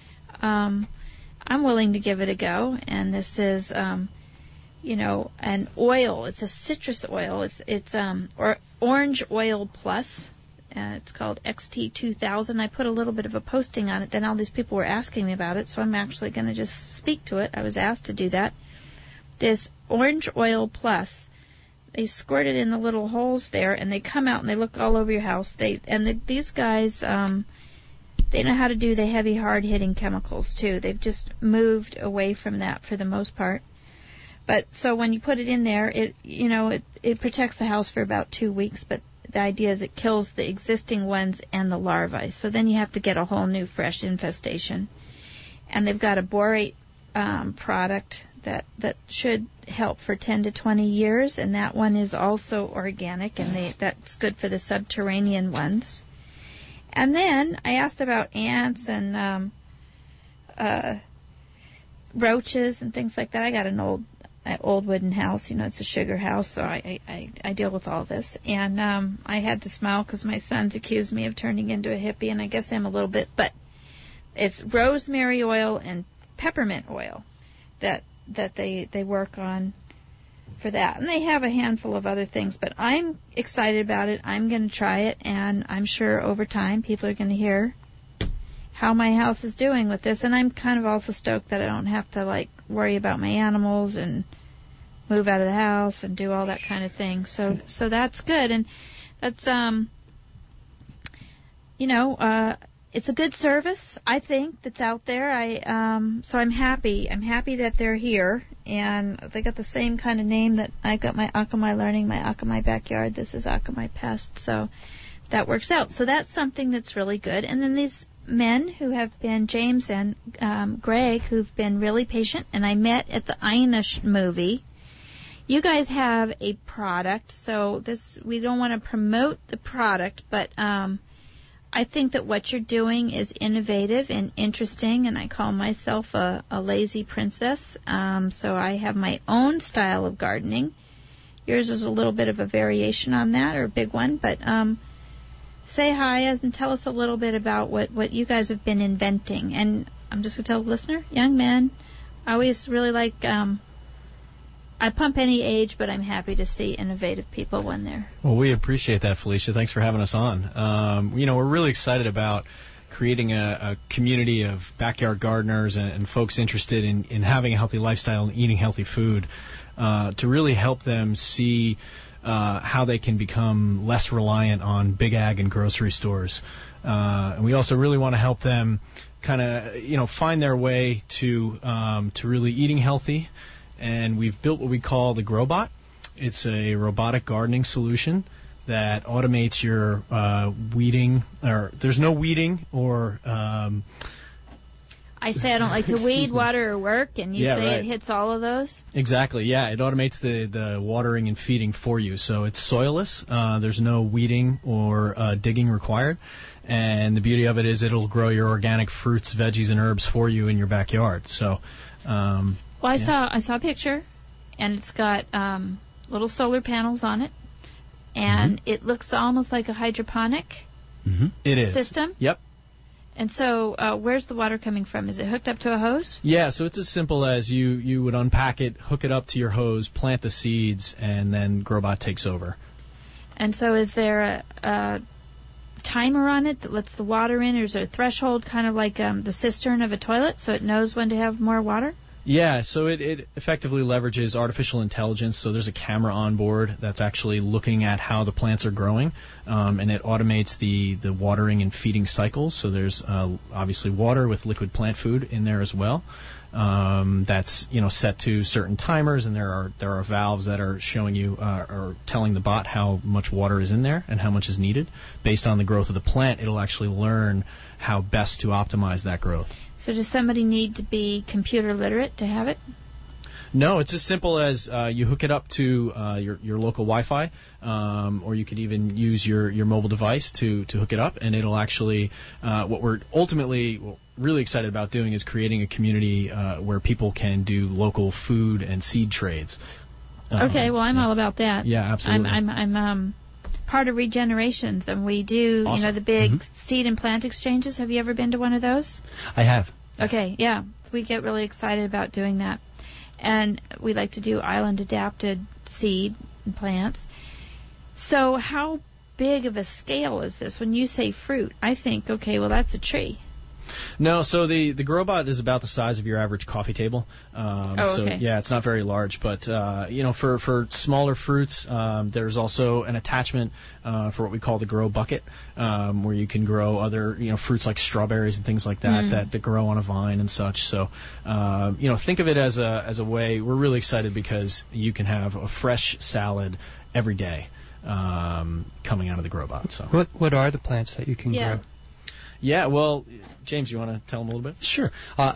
um, I'm willing to give it a go. And this is, um, you know, an oil. It's a citrus oil. It's it's um, or Orange Oil Plus. Uh, it's called X T two thousand. I put a little bit of a posting on it. Then all these people were asking me about it, so I'm actually going to just speak to it. I was asked to do that. This Orange Oil Plus, they squirt it in the little holes there, and they come out and they look all over your house. They and the, these guys, um, they know how to do the heavy, hard-hitting chemicals too. They've just moved away from that for the most part. But so when you put it in there, it you know it it protects the house for about two weeks. But the idea is it kills the existing ones and the larvae. So then you have to get a whole new, fresh infestation. And they've got a borate um, product that that should help for ten to twenty years, and that one is also organic, and they, that's good for the subterranean ones. And then I asked about ants and um, uh, roaches and things like that. I got an old uh, old wooden house, you know, it's a sugar house, so I, I, I deal with all this. And um, I had to smile because my sons accused me of turning into a hippie, and I guess I'm a little bit, but it's rosemary oil and peppermint oil that that they, they work on for that. And they have a handful of other things, but I'm excited about it. I'm going to try it, and I'm sure over time people are going to hear how my house is doing with this. And I'm kind of also stoked that I don't have to, like, worry about my animals and move out of the house and do all that kind of thing. So so that's good. And that's, um, you know, uh, it's a good service, I think, that's out there. I um, so I'm happy. I'm happy that they're here, and they got the same kind of name that I got my Akamai Learning, my Akamai Backyard. This is Akamai Pest, so that works out. So that's something that's really good. And then these men who have been, James and um, Greg, who've been really patient, and I met at the Aina movie. You guys have a product, so this we don't want to promote the product, but um, I think that what you're doing is innovative and interesting, and I call myself a, a lazy princess. Um, so I have my own style of gardening. Yours is a little bit of a variation on that, or a big one, but um, say hi and tell us a little bit about what, what you guys have been inventing. And I'm just going to tell the listener, young men, I always really like... Um, I pump any age, but I'm happy to see innovative people when they're... Well, we appreciate that, Felicia. Thanks for having us on. Um, you know, we're really excited about creating a, a community of backyard gardeners and, and folks interested in, in having a healthy lifestyle and eating healthy food uh, to really help them see uh, how they can become less reliant on big ag and grocery stores. Uh, and we also really want to help them kind of, you know, find their way to um, to really eating healthy. And we've built what we call the GrowBot. It's a robotic gardening solution that automates your uh, weeding. Or there's no weeding or... Um, I say I don't like to weed, water, or work, and you yeah, say right. It hits all of those? Exactly, yeah. It automates the, the watering and feeding for you. So it's soilless. Uh, there's no weeding or uh, digging required. And the beauty of it is it'll grow your organic fruits, veggies, and herbs for you in your backyard. So... Um, Well, I yeah. saw I saw a picture, and it's got um, little solar panels on it, and mm-hmm. it looks almost like a hydroponic mm-hmm. it is. system. Yep. And so, uh, where's the water coming from? Is it hooked up to a hose? Yeah, so it's as simple as you, you would unpack it, hook it up to your hose, plant the seeds, and then Growbot takes over. And so is there a, a timer on it that lets the water in, or is there a threshold kind of like um, the cistern of a toilet so it knows when to have more water? Yeah, so it, it effectively leverages artificial intelligence. So there's a camera on board that's actually looking at how the plants are growing, um, and it automates the, the watering and feeding cycles. So there's uh, obviously water with liquid plant food in there as well. Um, that's you know set to certain timers, and there are there are valves that are showing you uh, or telling the bot how much water is in there and how much is needed. Based on the growth of the plant, it'll actually learn how best to optimize that growth. So does somebody need to be computer literate to have it? No, it's as simple as uh, you hook it up to uh, your your local Wi-Fi, um, or you could even use your, your mobile device to, to hook it up, and it'll actually uh, what we're ultimately really excited about doing is creating a community uh, where people can do local food and seed trades. Uh, okay, well I'm yeah. all about that. Yeah, absolutely. I'm I'm, I'm um, part of Regenerations, and we do awesome. you know the big mm-hmm. seed and plant exchanges. Have you ever been to one of those? I have. Okay, yeah, we get really excited about doing that. And we like to do island-adapted seed and plants. So how big of a scale is this? When you say fruit, I think, okay, well, that's a tree. No, so the, the Growbot is about the size of your average coffee table. Um, oh, so, okay. yeah, it's not very large. But, uh, you know, for, for smaller fruits, um, there's also an attachment uh, for what we call the Grow Bucket, um, where you can grow other, you know, fruits like strawberries and things like that Mm. that, that grow on a vine and such. So, uh, you know, think of it as a, as a way. We're really excited because you can have a fresh salad every day um, coming out of the Growbot. So. What, what are the plants that you can Yeah. grow? Yeah, well, James, you want to tell them a little bit? Sure. Uh,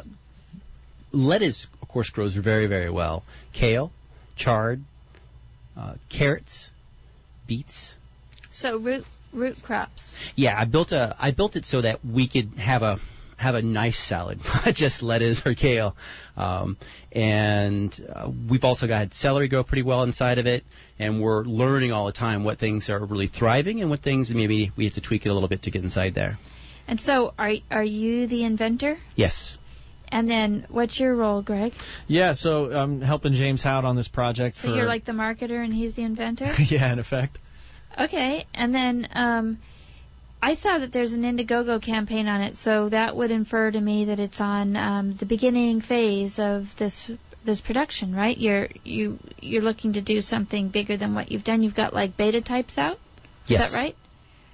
lettuce, of course, grows very, very well. Kale, chard, uh, carrots, beets. So root root crops. Yeah, I built a I built it so that we could have a have a nice salad, not just lettuce or kale. Um, and uh, we've also got celery grow pretty well inside of it, and we're learning all the time what things are really thriving and what things maybe we have to tweak it a little bit to get inside there. And so are are you the inventor? Yes. And then what's your role, Greg? Yeah, so I'm helping James out on this project. So for, you're like the marketer and he's the inventor? Yeah, in effect. Okay, and then um, I saw that there's an Indiegogo campaign on it, so that would infer to me that it's on um, the beginning phase of this this production, right? You're you you're looking to do something bigger than what you've done. You've got like beta types out. Yes. Is that right?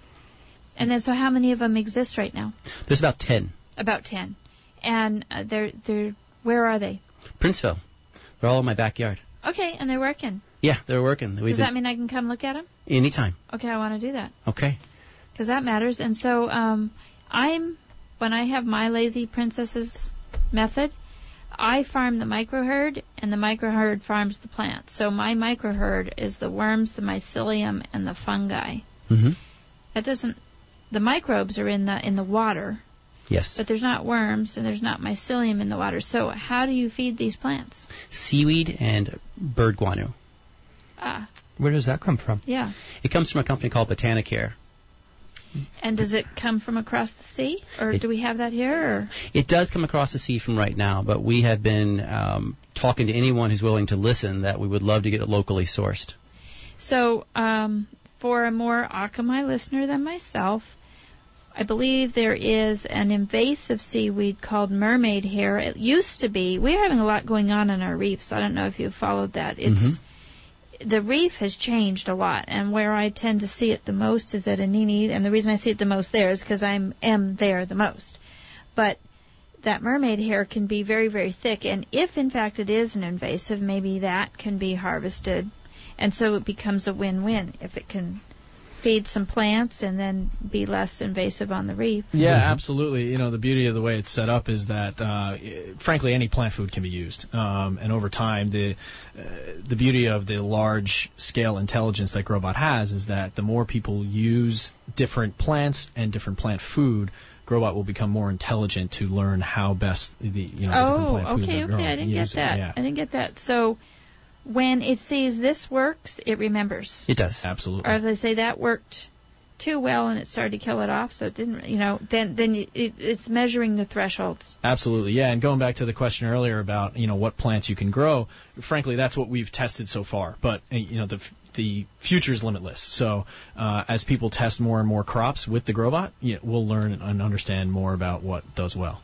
And then, so how many of them exist right now? There's about ten. About ten, and uh, they're they're where are they? Princeville. They're all in my backyard. Okay, and they're working. Yeah, they're working. We've Does been... that mean I can come look at them? Anytime. Okay, I want to do that. Okay. Because that matters. And so um, I'm, when I have my Lazy Princesses method, I farm the microherd, and the microherd farms the plants. So my microherd is the worms, the mycelium, and the fungi. Mm-hmm. That doesn't, the microbes are in the in the water. Yes. But there's not worms, and there's not mycelium in the water. So how do you feed these plants? Seaweed and bird guano. Ah. Where does that come from? Yeah. It comes from a company called Botanicare. And does it come from across the sea, or it, do we have that here? Or? It does come across the sea from right now, but we have been um, talking to anyone who's willing to listen that we would love to get it locally sourced. So um, for a more Akamai listener than myself, I believe there is an invasive seaweed called mermaid hair. It used to be, we're having a lot going on in our reefs. I don't know if you've followed that. It's mm-hmm. The reef has changed a lot, and where I tend to see it the most is at Anini, and the reason I see it the most there is because I am there the most. But that mermaid hair can be very, very thick, and if in fact it is an invasive, maybe that can be harvested, and so it becomes a win-win if it can feed some plants and then be less invasive on the reef. Yeah, absolutely. You know, the beauty of the way it's set up is that, uh, frankly, any plant food can be used. Um, and over time, the uh, the beauty of the large-scale intelligence that Growbot has is that the more people use different plants and different plant food, Growbot will become more intelligent to learn how best the you know the different plant oh, foods okay, are okay. grown. I didn't Use get that. It, yeah. I didn't get that. So when it sees this works, it remembers. It does. Absolutely. Or if they say that worked, too well and it started to kill it off, so it didn't, you know, then then you, it, it's measuring the threshold. Absolutely, yeah. And going back to the question earlier about, you know, what plants you can grow, frankly, that's what we've tested so far. But, you know, the the future is limitless. So uh, as people test more and more crops with the GrowBot, yeah, we'll learn and understand more about what does well.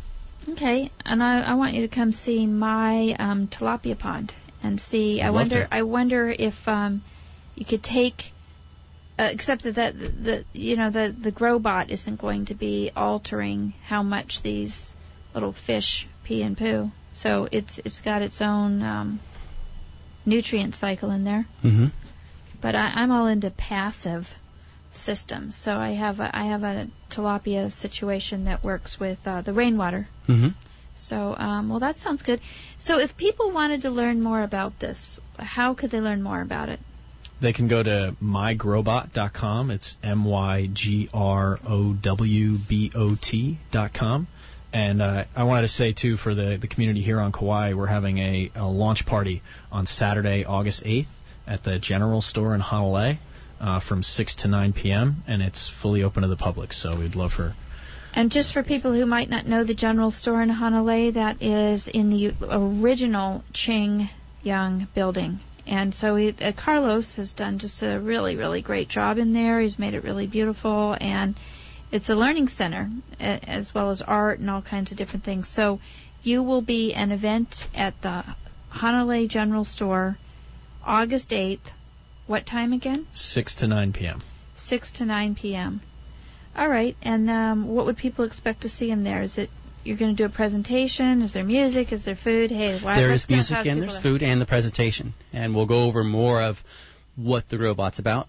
Okay, and I, I want you to come see my um, tilapia pond and see. I'd I love wonder. to. I wonder if um, you could take. Uh, except that, that the, the you know the the GrowBot isn't going to be altering how much these little fish pee and poo. So it's it's got its own um, nutrient cycle in there. Mm-hmm. But I, I'm all into passive systems. So I have a, I have a tilapia situation that works with uh, the rainwater. Mm-hmm. So um, well, that sounds good. So if people wanted to learn more about this, how could they learn more about it? They can go to my growbot dot com. It's M Y G R O W B O T dot com. And uh, I wanted to say, too, for the, the community here on Kauai, we're having a, a launch party on Saturday, August eighth at the General Store in Honolulu uh, from six to nine p.m., and it's fully open to the public, so we'd love for... And just for people who might not know the General Store in Honolulu, that is in the original Ching Young building. And so he, uh, Carlos has done just a really, really great job in there. He's made it really beautiful, and it's a learning center uh, as well as art and all kinds of different things. So you will be an event at the Honolulu General Store August eighth. What time again? six to nine p.m. six to nine p.m. All right. And um, what would people expect to see in there? Is it you're going to do a presentation? Is there music? Is there food? Hey, why? There is music and there's food and the presentation, and we'll go over more of what the robot's about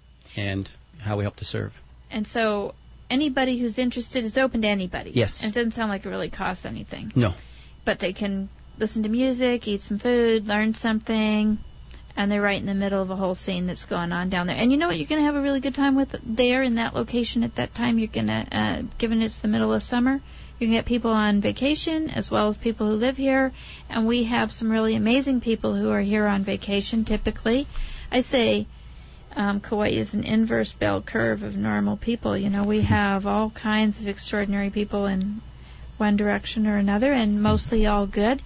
and how we help to serve. And so anybody who's interested is open to anybody. Yes. And it doesn't sound like it really costs anything. No. But they can listen to music, eat some food, learn something, and they're right in the middle of a whole scene that's going on down there. And you know what you're going to have a really good time with there in that location at that time? You're going to, uh, given it's the middle of summer, you can get people on vacation as well as people who live here. And we have some really amazing people who are here on vacation typically. I say um, Kauai is an inverse bell curve of normal people. You know, we have all kinds of extraordinary people in one direction or another, and mostly all good.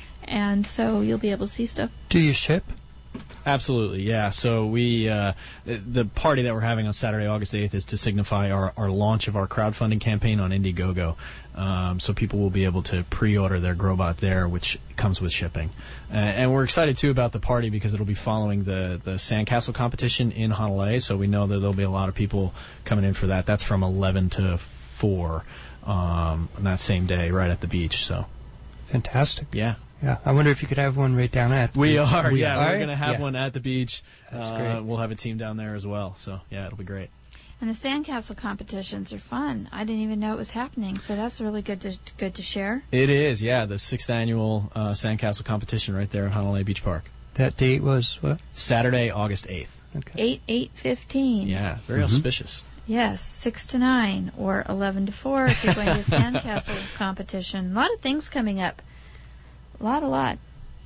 And so you'll be able to see stuff. Do you ship? Absolutely, yeah. So we, uh, the party that we're having on Saturday, August eighth, is to signify our, our launch of our crowdfunding campaign on Indiegogo. Um, so people will be able to pre-order their GrowBot there, which comes with shipping. Uh, and we're excited, too, about the party because it'll be following the, the Sandcastle competition in Honolulu. So we know that there'll be a lot of people coming in for that. That's from eleven to four um, on that same day, right at the beach. So fantastic. Yeah. Yeah, I wonder if you could have one right down at the We beach. are, we yeah. are? We're going to have yeah. one at the beach. That's uh, great. We'll have a team down there as well. So, yeah, it'll be great. And the sandcastle competitions are fun. I didn't even know it was happening, so that's really good to good to share. It is, yeah. The sixth annual uh, Sandcastle competition right there at Honolulu Beach Park. That date was what? Saturday, August eighth. Okay. eight, eight fifteen. Yeah, very Mm-hmm. auspicious. Yes, six to nine or eleven to four if you're going to the sandcastle competition. A lot of things coming up. A lot, a lot.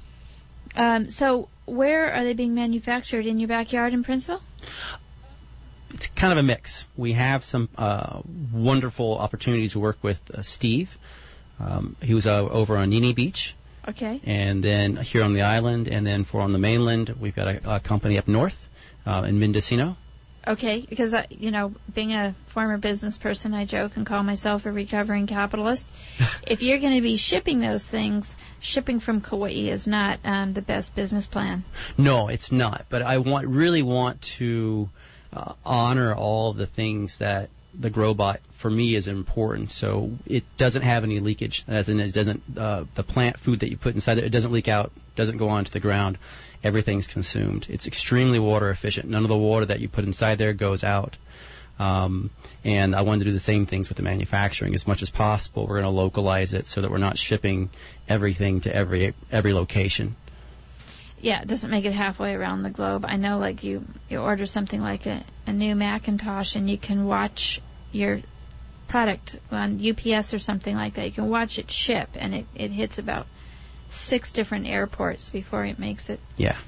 Um, so where are they being manufactured? In your backyard in Princeville? It's kind of a mix. We have some uh, wonderful opportunities to work with uh, Steve. Um, he was uh, over on Nini Beach. Okay. And then here on the island, and then for on the mainland, we've got a, a company up north uh, in Mendocino. Okay, because, uh, you know, being a former business person, I joke and call myself a recovering capitalist. If you're going to be shipping those things, shipping from Kauai is not um, the best business plan. No, it's not. But I want really want to uh, honor all the things that the GrowBot, for me, is important. So it doesn't have any leakage, as in it doesn't, uh, the plant food that you put inside there, it doesn't leak out, doesn't go onto the ground. Everything's consumed. It's extremely water efficient. None of the water that you put inside there goes out. Um, and I wanted to do the same things with the manufacturing as much as possible. We're going to localize it so that we're not shipping everything to every every location. Yeah, it doesn't make it halfway around the globe. I know, like, you, you order something like a, a new Macintosh and you can watch your product on U P S or something like that. You can watch it ship, and it, it hits about six different airports before it makes it. Yeah.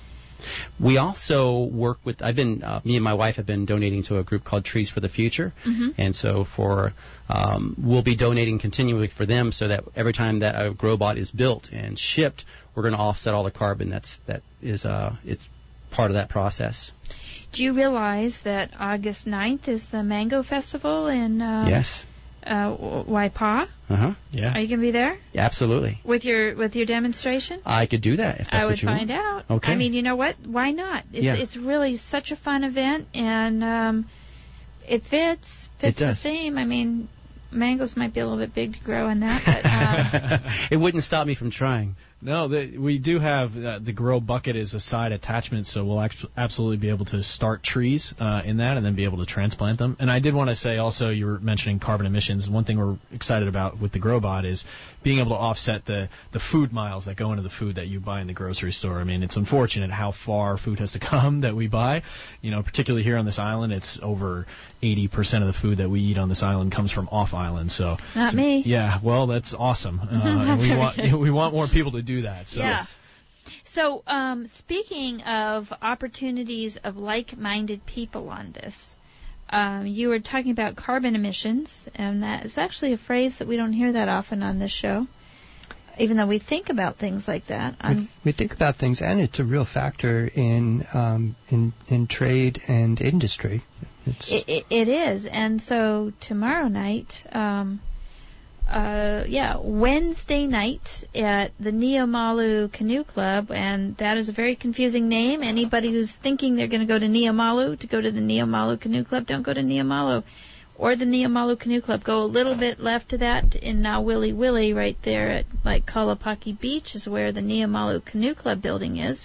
We also work with, I've been, uh, me and my wife have been donating to a group called Trees for the Future. Mm-hmm. And so for, um, we'll be donating continually for them so that every time that a GrowBot is built and shipped, we're going to offset all the carbon that's, that is, uh, it's part of that process. Do you realize that August ninth is the Mango Festival in, uh, yes. uh, Waipa? Uh-huh. Yeah. Are you going to be there? Yeah, absolutely. With your with your demonstration? I could do that if that's I would what you find want. out. Okay. I mean, you know what? Why not? It's, yeah. it's really such a fun event, and um, it fits fits it the does. theme. I mean, mangoes might be a little bit big to grow in that, but um, it wouldn't stop me from trying. No, the, we do have uh, the Grow Bucket as a side attachment, so we'll act- absolutely be able to start trees uh, in that and then be able to transplant them. And I did want to say also, you were mentioning carbon emissions. One thing we're excited about with the GrowBot is being able to offset the, the food miles that go into the food that you buy in the grocery store. I mean, it's unfortunate how far food has to come that we buy. You know, particularly here on this island, it's over eighty percent of the food that we eat on this island comes from off island. So not so, me. Yeah, well, that's awesome. Uh, and we want we want more people to do that. So. Yeah. So, um, speaking of opportunities of like-minded people on this, um, you were talking about carbon emissions, and that is actually a phrase that we don't hear that often on this show, even though we think about things like that. We, we think about things, and it's a real factor in um, in in trade and industry. It's it, it, it is, and so tomorrow night. Um, Uh, yeah, Wednesday night at the Neomalu Canoe Club, and that is a very confusing name. Anybody who's thinking they're going to go to Neomalu to go to the Neomalu Canoe Club, don't go to Neomalu or the Neomalu Canoe Club. Go a little bit left to that in now Willy Willy, right there at like Kalapaki Beach is where the Neomalu Canoe Club building is.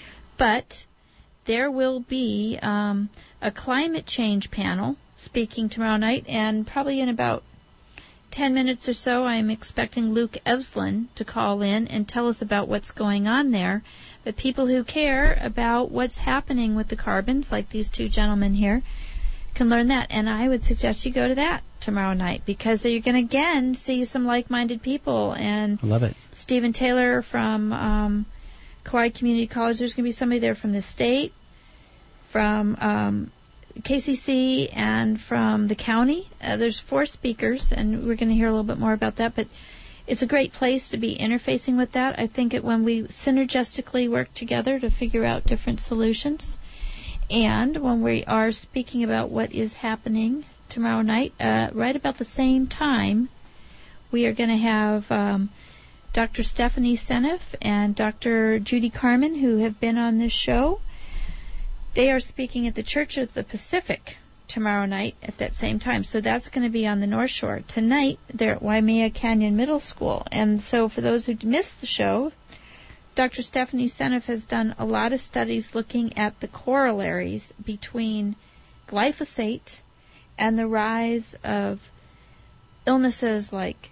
But there will be um, a climate change panel speaking tomorrow night, and probably in about ten minutes or so, I'm expecting Luke Evslin to call in and tell us about what's going on there. But people who care about what's happening with the carbons, like these two gentlemen here, can learn that. And I would suggest you go to that tomorrow night, because you're going to again see some like-minded people. And I love it. Stephen Taylor from um, Kauai Community College, there's going to be somebody there from the state, from um, K C C, and from the county. Uh, there's four speakers, and we're going to hear a little bit more about that, but it's a great place to be interfacing with that. I think it, when we synergistically work together to figure out different solutions, and when we are speaking about what is happening tomorrow night, uh, right about the same time, we are going to have um, Doctor Stephanie Seneff and Doctor Judy Carmen, who have been on this show. They are speaking at the Church of the Pacific tomorrow night at that same time. So that's going to be on the North Shore. Tonight, they're at Waimea Canyon Middle School. And so for those who missed the show, Doctor Stephanie Seneff has done a lot of studies looking at the corollaries between glyphosate and the rise of illnesses like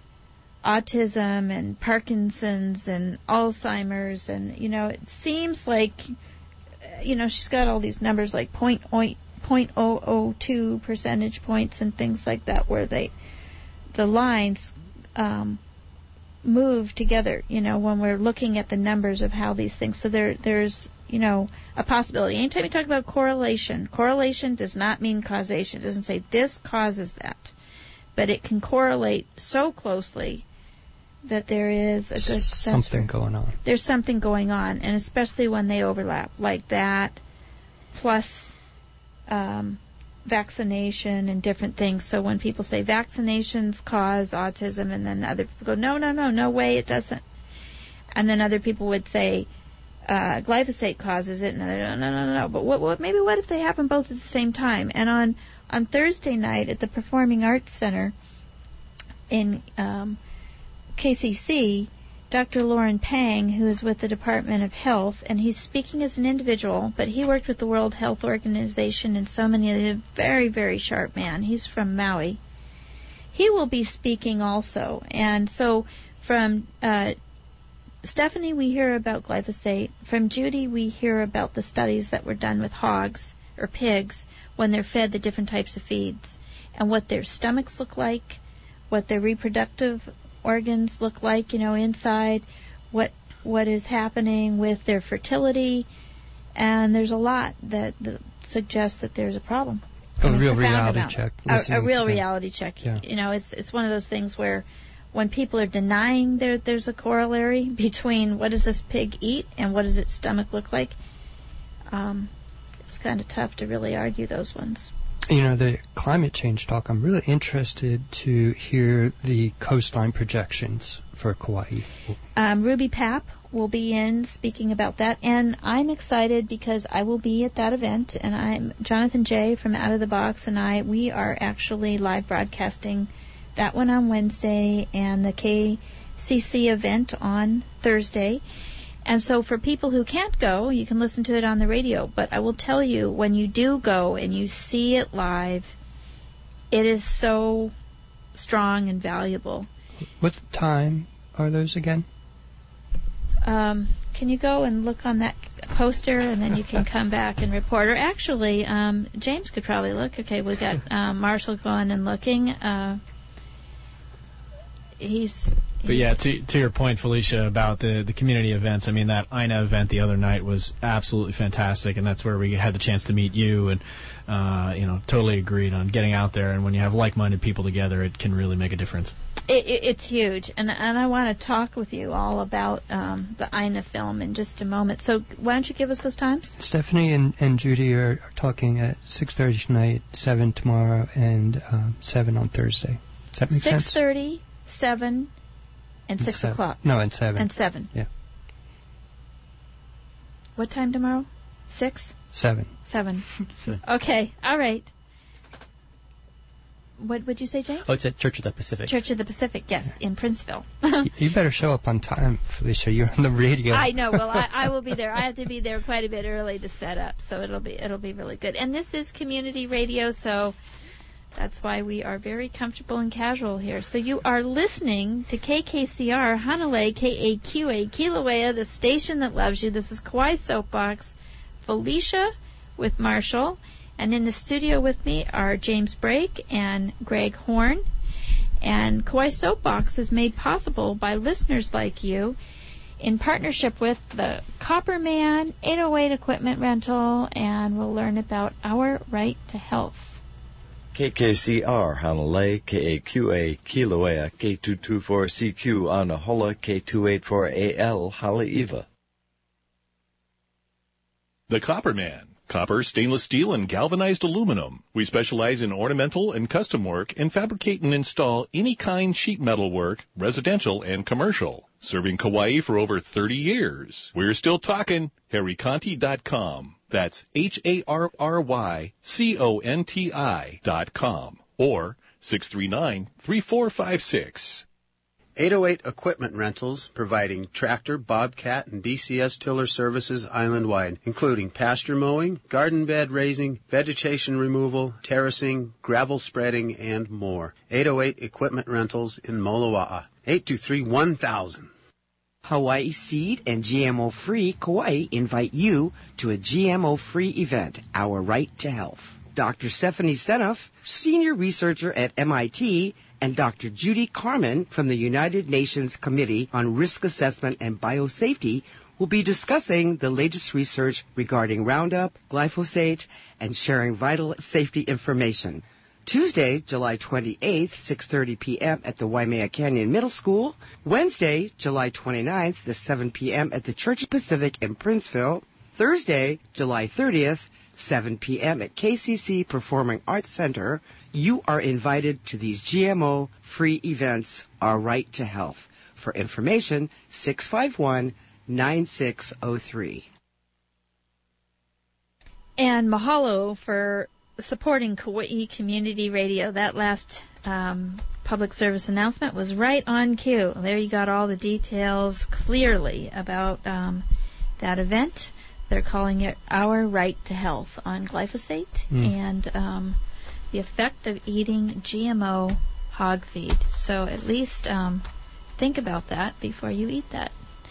autism and Parkinson's and Alzheimer's. And, you know, it seems like, you know, she's got all these numbers like point zero zero two percentage points and things like that, where they, the lines um, move together, you know, when we're looking at the numbers of how these things. So there, there's, you know, a possibility. Anytime you talk about correlation, correlation does not mean causation. It doesn't say this causes that. But it can correlate so closely that there is a good sense something going on. There's something going on, and especially when they overlap, like that, plus um, vaccination and different things. So when people say vaccinations cause autism, and then other people go, no, no, no, no way, it doesn't. And then other people would say uh, glyphosate causes it, and they're no, no, no, no. But what, what? Maybe what if they happen both at the same time? And on on Thursday night at the Performing Arts Center in um, K C C, Doctor Lauren Pang, who is with the Department of Health, and he's speaking as an individual, but he worked with the World Health Organization and so many other, very, very sharp man. He's from Maui. He will be speaking also. And so from uh, Stephanie, we hear about glyphosate. From Judy, we hear about the studies that were done with hogs or pigs when they're fed the different types of feeds and what their stomachs look like, what their reproductive organs look like, you know, inside, what what is happening with their fertility, And there's a lot that, that suggests that there's a problem. A And real a profound reality amount. check. A, a Listening real to them. reality check. Yeah. You know, it's it's one of those things where when people are denying there there's a corollary between what does this pig eat and what does its stomach look like, um, it's kind of tough to really argue those ones. You know, the climate change talk, I'm really interested to hear the coastline projections for Kauai. Um, Ruby Papp will be in speaking about that, and I'm excited because I will be at that event, and I'm Jonathan J. from Out of the Box and I, we are actually live broadcasting that one on Wednesday and the K C C event on Thursday. And so for people who can't go, you can listen to it on the radio. But I will tell you, when you do go and you see it live, it is so strong and valuable. What time are those again? Um, can you go and look on that poster, and then you can come back and report? Or actually, um, James could probably look. Okay, we got um, Marshall going and looking. Uh, he's... But yeah, to to your point, Felicia, about the, the community events, I mean, that I N A event the other night was absolutely fantastic, and that's where we had the chance to meet you, and, uh, you know, totally agreed on getting out there, and when you have like-minded people together, it can really make a difference. It, it, it's huge, and and I want to talk with you all about um, the I N A film in just a moment. So why don't you give us those times? Stephanie and, and Judy are, are talking at six thirty tonight, seven tomorrow, and um, seven on Thursday. Does that make sense? six thirty, seven, and six seven. o'clock. No, and seven. And seven. Yeah. What time tomorrow? Six? Seven. Seven. Okay, all right. What would you say, James? Oh, it's at Church of the Pacific. Church of the Pacific, yes, in Princeville. Y- you better show up on time, Felicia. You're on the radio. I know. Well, I, I will be there. I have to be there quite a bit early to set up, so it'll be it'll be really good. And this is community radio, so that's why we are very comfortable and casual here. So you are listening to K K C R, Hanalei, K A Q A, Kilauea, the station that loves you. This is Kauai Soapbox. Felicia with Marshall. And in the studio with me are James Brake and Greg Horn. And Kauai Soapbox is made possible by listeners like you in partnership with the Copperman, eight oh eight Equipment Rental, and we'll learn about Our Right to Health. K K C R, Hanalei, K A Q A, Kilauea, K two two four C Q, Anahola, K two eight four A L, Haleiwa. The Copperman. Copper, stainless steel, and galvanized aluminum. We specialize in ornamental and custom work and fabricate and install any kind sheet metal work, residential and commercial. Serving Kauai for over thirty years. We're still talking. Harry Conti dot com. That's H A R R Y C O N T I dot com. Or six three nine, three four five six. eight oh eight Equipment Rentals, providing tractor, bobcat, and B C S tiller services island-wide, including pasture mowing, garden bed raising, vegetation removal, terracing, gravel spreading, and more. eight oh eight Equipment Rentals in Moloa'a. eight two three, one thousand. Hawaii Seed and G M O-free Kauai invite you to a G M O-free event, Our Right to Health. Doctor Stephanie Seneff, senior researcher at M I T, and Doctor Judy Carmen from the United Nations Committee on Risk Assessment and Biosafety will be discussing the latest research regarding Roundup, glyphosate, and sharing vital safety information. Tuesday, July twenty-eighth, six thirty p.m. at the Waimea Canyon Middle School. Wednesday, July twenty-ninth, at seven p.m. at the Church of Pacific in Princeville. Thursday, July thirtieth, seven p.m. at K C C Performing Arts Center. You are invited to these G M O-free events, Our Right to Health. For information, six five one, nine six zero three. And mahalo for supporting Kauai Community Radio. That last um, public service announcement was right on cue. There you got all the details clearly about um, that event. They're calling it Our Right to Health on glyphosate mm. and um, the effect of eating G M O hog feed. So at least um, think about that before you eat that.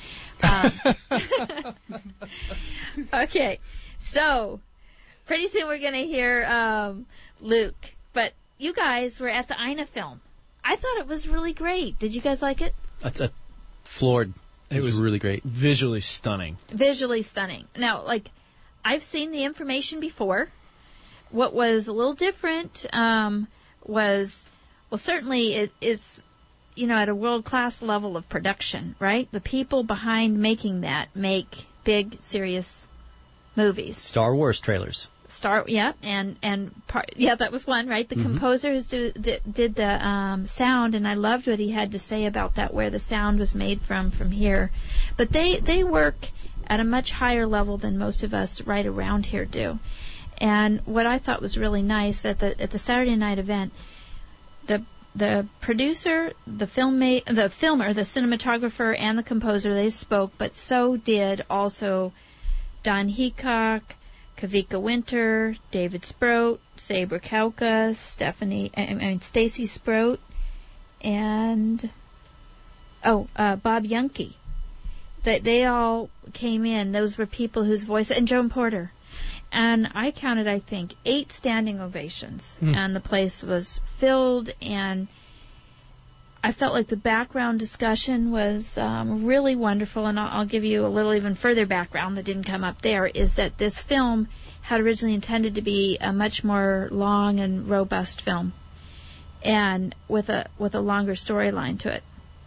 Um, okay, so pretty soon we're going to hear um, Luke. But you guys were at the I N A film. I thought it was really great. Did you guys like it? That's a floored. It, it was, was really great. Visually stunning. Visually stunning. Now, like, I've seen the information before. What was a little different um, was, well, certainly it, it's, you know, at a world-class level of production, right? The people behind making that make big, serious movies. Star Wars trailers. Star, yeah, and and part, yeah, that was one, right? The Mm-hmm. composers do, did, did the um, sound, and I loved what he had to say about that, where the sound was made from from here. But they they work at a much higher level than most of us right around here do. And what I thought was really nice at the at the Saturday night event, the the producer, the film the filmer, the cinematographer, and the composer, they spoke, but so did also Don Heacock, Kavika Winter, David Sproat, Sabra Kauka, Stephanie, I mean Stacy Sproat, and oh, uh, Bob Youngke. That they all came in. Those were people whose voice, and Joan Porter. And I counted, I think, eight standing ovations, mm. and the place was filled. And I felt like the background discussion was um, really wonderful. And I'll, I'll give you a little even further background that didn't come up there. Is that this film had originally intended to be a much more long and robust film, and with a with a longer storyline to it.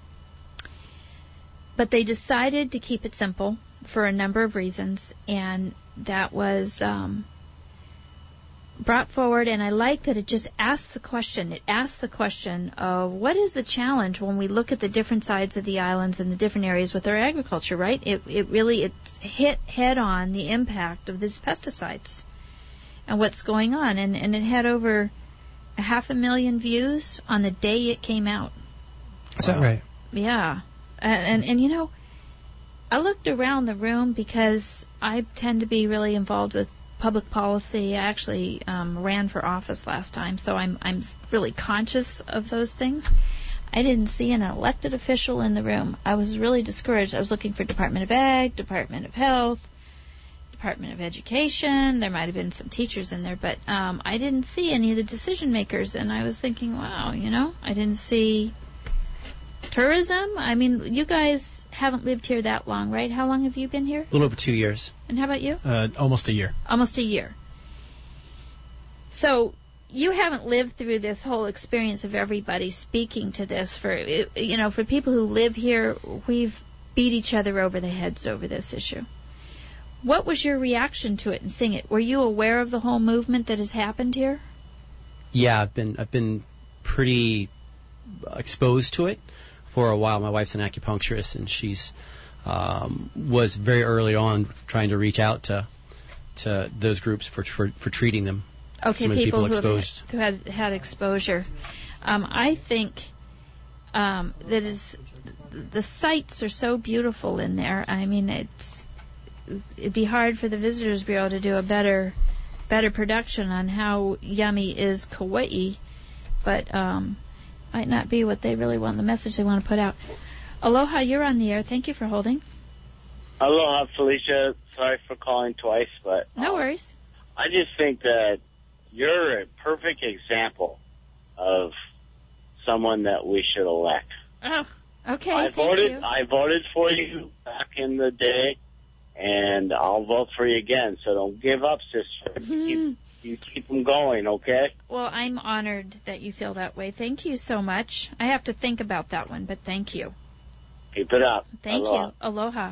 But they decided to keep it simple for a number of reasons, and that was um, brought forward, and I like that it just asks the question. It asks the question of what is the challenge when we look at the different sides of the islands and the different areas with our agriculture, right? It, it really it hit head on the impact of these pesticides and what's going on, and, and it had over a half a million views on the day it came out. Is that right? Yeah. And, and, and, you know, I looked around the room because I tend to be really involved with public policy. I actually um, ran for office last time, so I'm I'm really conscious of those things. I didn't see an elected official in the room. I was really discouraged. I was looking for Department of Ag, Department of Health, Department of Education. There might have been some teachers in there, but um, I didn't see any of the decision makers, and I was thinking, wow, you know, I didn't see tourism. I mean, you guys haven't lived here that long, right? How long have you been here? A little over two years. And how about you? Uh, almost a year. Almost a year. So you haven't lived through this whole experience of everybody speaking to this. For, you know, for people who live here, we've beat each other over the heads over this issue. What was your reaction to it and seeing it? Were you aware of the whole movement that has happened here? Yeah, I've been I've been pretty exposed to it for a while. My wife's an acupuncturist, and she's um, was very early on trying to reach out to to those groups for for, for treating them. Okay, Some people, people who, exposed. Have, who had had exposure. Um, I think um, that is the sites are so beautiful in there. I mean, it's it'd be hard for the Visitors Bureau to do a better better production on how yummy is Kauai, but um, might not be what they really want, the message they want to put out. Aloha, you're on the air. Thank you for holding. Aloha, Felicia. Sorry for calling twice, but no um, worries. I just think that you're a perfect example of someone that we should elect. Oh, okay. I thank voted. you. I voted for you back in the day, and I'll vote for you again. So don't give up, sister. Mm-hmm. Keep, you keep them going, okay? Well, I'm honored that you feel that way. Thank you so much. I have to think about that one, but thank you. Keep it up. Thank Aloha. you. Aloha.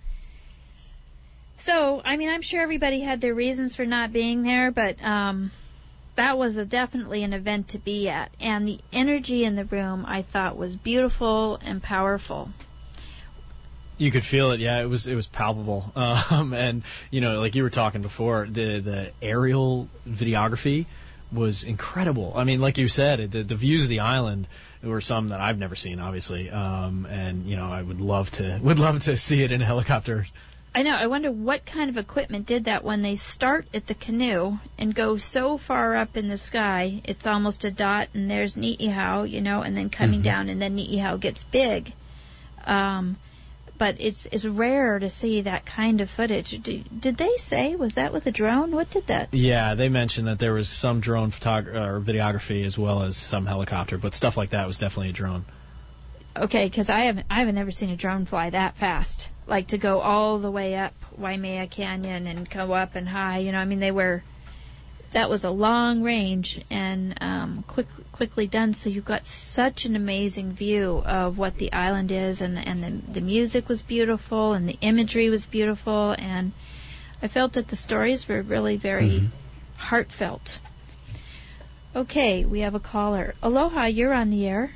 So, I mean, I'm sure everybody had their reasons for not being there, but um, that was a, definitely an event to be at. And the energy in the room, I thought, was beautiful and powerful. You could feel it, yeah. It was it was palpable, um, and you know, like you were talking before, the the aerial videography was incredible. I mean, like you said, the the views of the island were some that I've never seen, obviously, um, and you know, I would love to would love to see it in a helicopter. I know. I wonder what kind of equipment did that when they start at the canoe and go so far up in the sky, it's almost a dot, and there's Ni'ihau, you know, and then coming mm-hmm. down, and then Ni'ihau gets big. Um, but it's it's rare to see that kind of footage. Did, did they say, was that with a drone? What did that? Yeah, they mentioned that there was some drone photog- or videography as well as some helicopter, but stuff like that was definitely a drone. Okay, because I haven't I haven't ever seen a drone fly that fast. Like to go all the way up Waimea Canyon and go up and high. You know, I mean, they were. That was a long range and um, quick, quickly done. So you got such an amazing view of what the island is, and and the the music was beautiful, and the imagery was beautiful, and I felt that the stories were really very mm-hmm. heartfelt. Okay, we have a caller. Aloha, you're on the air.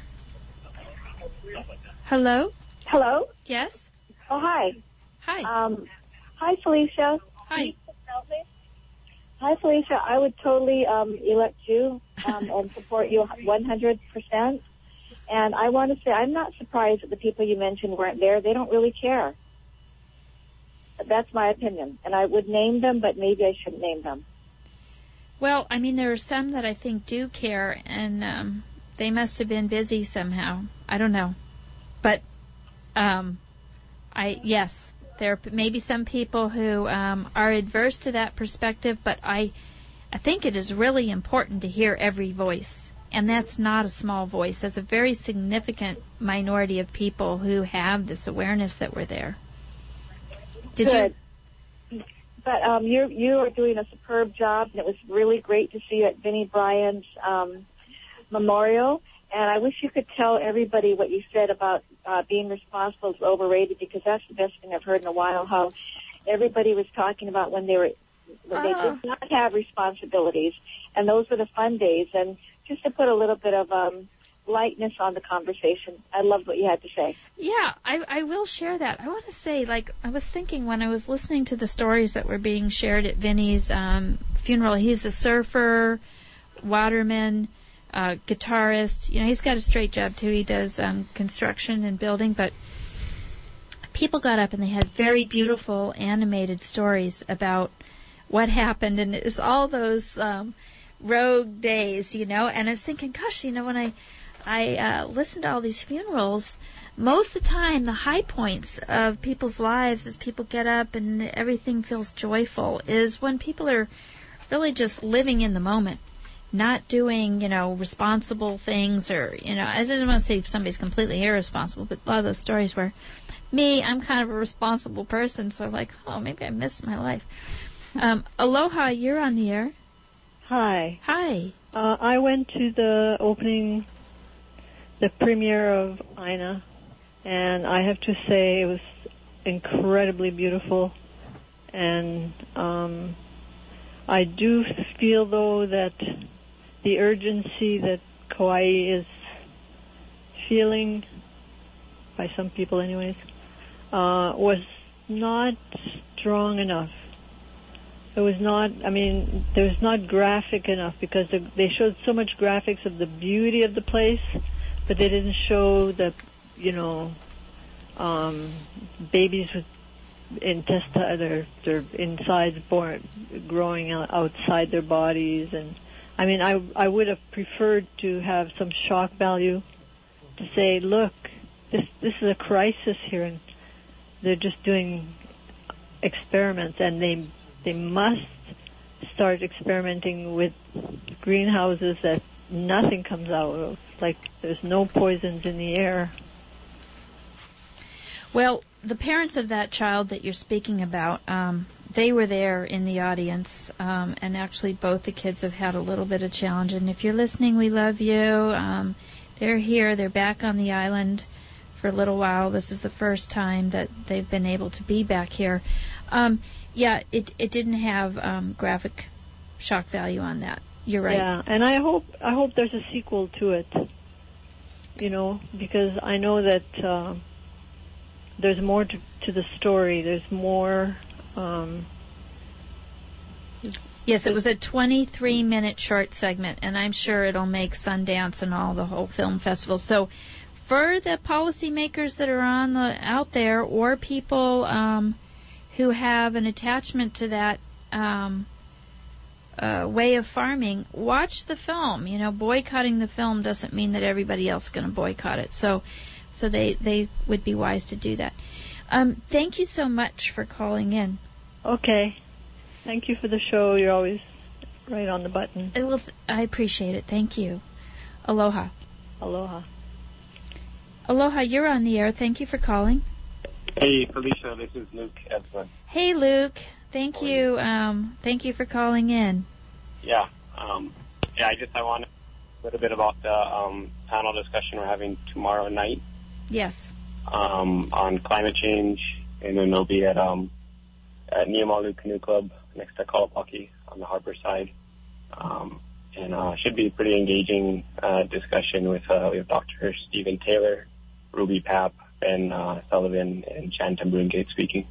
Hello? Hello? Yes? Oh, hi. Hi. Um, hi, Felicia. Hi. Hi, Felicia. I would totally um, elect you um, and support you one hundred percent. And I want to say I'm not surprised that the people you mentioned weren't there. They don't really care. That's my opinion. And I would name them, but maybe I shouldn't name them. Well, I mean, there are some that I think do care, and um, they must have been busy somehow. I don't know. But, um, I yes, there may be some people who um, are adverse to that perspective, but I, I think it is really important to hear every voice. And that's not a small voice. That's a very significant minority of people who have this awareness that we're there. Did Good. you? But um, you you are doing a superb job, and it was really great to see you at Vinnie Bryan's um, memorial. And I wish you could tell everybody what you said about uh, being responsible is overrated, because that's the best thing I've heard in a while. How everybody was talking about when they were when they uh. did not have responsibilities, and those were the fun days. And just to put a little bit of um, lightness on the conversation, I loved what you had to say. Yeah, I, I will share that. I want to say, like, I was thinking when I was listening to the stories that were being shared at Vinnie's um, funeral. He's a surfer, waterman, uh, guitarist. You know, he's got a straight job too. He does um, construction and building, but people got up and they had very beautiful animated stories about what happened, and it was all those um, rogue days, you know. And I was thinking, gosh, you know, when I I uh, listen to all these funerals, most of the time the high points of people's lives as people get up and everything feels joyful is when people are really just living in the moment, not doing, you know, responsible things, or, you know, I didn't want to say somebody's completely irresponsible, but a lot of those stories where me, I'm kind of a responsible person, so I'm like, oh, maybe I missed my life. Um, Aloha, you're on the air. Hi. Hi. Uh, I went to the opening, the premiere of Ina, and I have to say it was incredibly beautiful. And um, I do feel, though, that the urgency that Kauai is feeling, by some people anyways, uh, was not strong enough. It was not, I mean, it was not graphic enough, because they showed so much graphics of the beauty of the place, but they didn't show the, you know, um, babies with intestine, their, their insides born, growing outside their bodies. And I mean, I, I would have preferred to have some shock value to say, look, this, this is a crisis here, and they're just doing experiments, and they, they must start experimenting with greenhouses that nothing comes out of, like there's no poisons in the air. Well, the parents of that child that you're speaking about, um, they were there in the audience, um, and actually both the kids have had a little bit of challenge. And if you're listening, we love you. Um, they're here. They're back on the island for a little while. This is the first time that they've been able to be back here. Um, yeah, it it didn't have um, graphic shock value on that. You're right. Yeah, and I hope I hope there's a sequel to it. You know, because I know that uh, there's more to, to the story. There's more. Um, yes, it was a twenty-three minute short segment, and I'm sure it'll make Sundance and all the whole film festival. So, for the policymakers that are on the out there, or people um, who have an attachment to that um, uh, way of farming, watch the film. You know, boycotting the film doesn't mean that everybody else is going to boycott it. So, so they they would be wise to do that. Um, thank you so much for calling in. Okay. Thank you for the show. You're always right on the button. Well, I appreciate it. Thank you. Aloha. Aloha. Aloha, you're on the air. Thank you for calling. Hey, Felicia, this is Luke Edson. Hey, Luke. Thank you. Um, thank you for calling in. Yeah, um, yeah. I just I want a little bit about the um, panel discussion we're having tomorrow night. Yes. Um, on climate change, and then it'll be at um, at Niamalu Canoe Club next to Kalapaki on the harbor side. Um, and uh, should be a pretty engaging uh, discussion with uh, we have Doctor Stephen Taylor, Ruby Papp, Ben uh, Sullivan, and Jan Tambrungate speaking.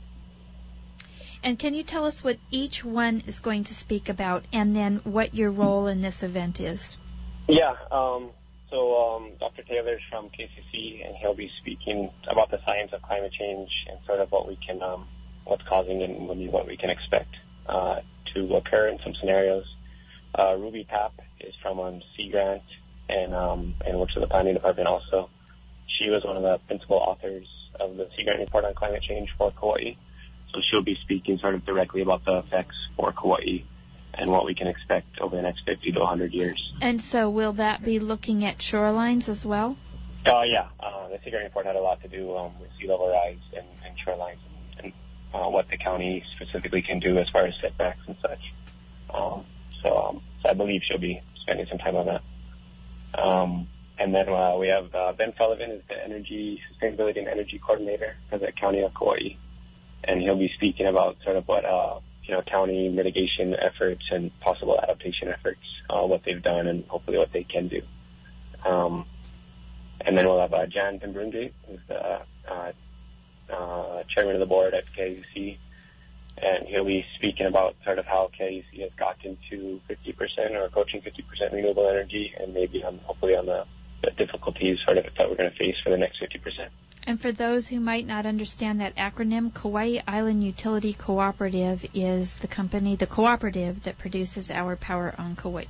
And can you tell us what each one is going to speak about, and then what your role in this event is? Yeah, um, so um, Doctor Taylor is from K C C, and he'll be speaking about the science of climate change and sort of what we can, um, what's causing it and what we can expect uh, to occur in some scenarios. Uh, Ruby Papp is from um, Sea Grant and um, and works at the planning department also. She was one of the principal authors of the Sea Grant report on climate change for Kauai. So she'll be speaking sort of directly about the effects for Kauai and what we can expect over the next fifty to one hundred years. And so will that be looking at shorelines as well? Oh, uh, yeah. Uh, the Sea Grant report had a lot to do um, with sea level rise and, and shorelines and, and uh, what the county specifically can do as far as setbacks and such. Um, so, um, so I believe she'll be spending some time on that. Um, and then uh, we have uh, Ben Sullivan is the Energy Sustainability and Energy Coordinator for the County of Kauai. And he'll be speaking about sort of what, uh, you know, county mitigation efforts and possible adaptation efforts, uh, what they've done and hopefully what they can do. Um, and then we'll have uh, Jan Tambrungate, who's the uh, uh, chairman of the board at K U C. And he'll be speaking about sort of how K U C has gotten to fifty percent or approaching fifty percent renewable energy and maybe on, hopefully on the, the difficulties sort of that we're going to face for the next fifty percent. And for those who might not understand that acronym, Kauai Island Utility Cooperative is the company, the cooperative that produces our power on Kauai.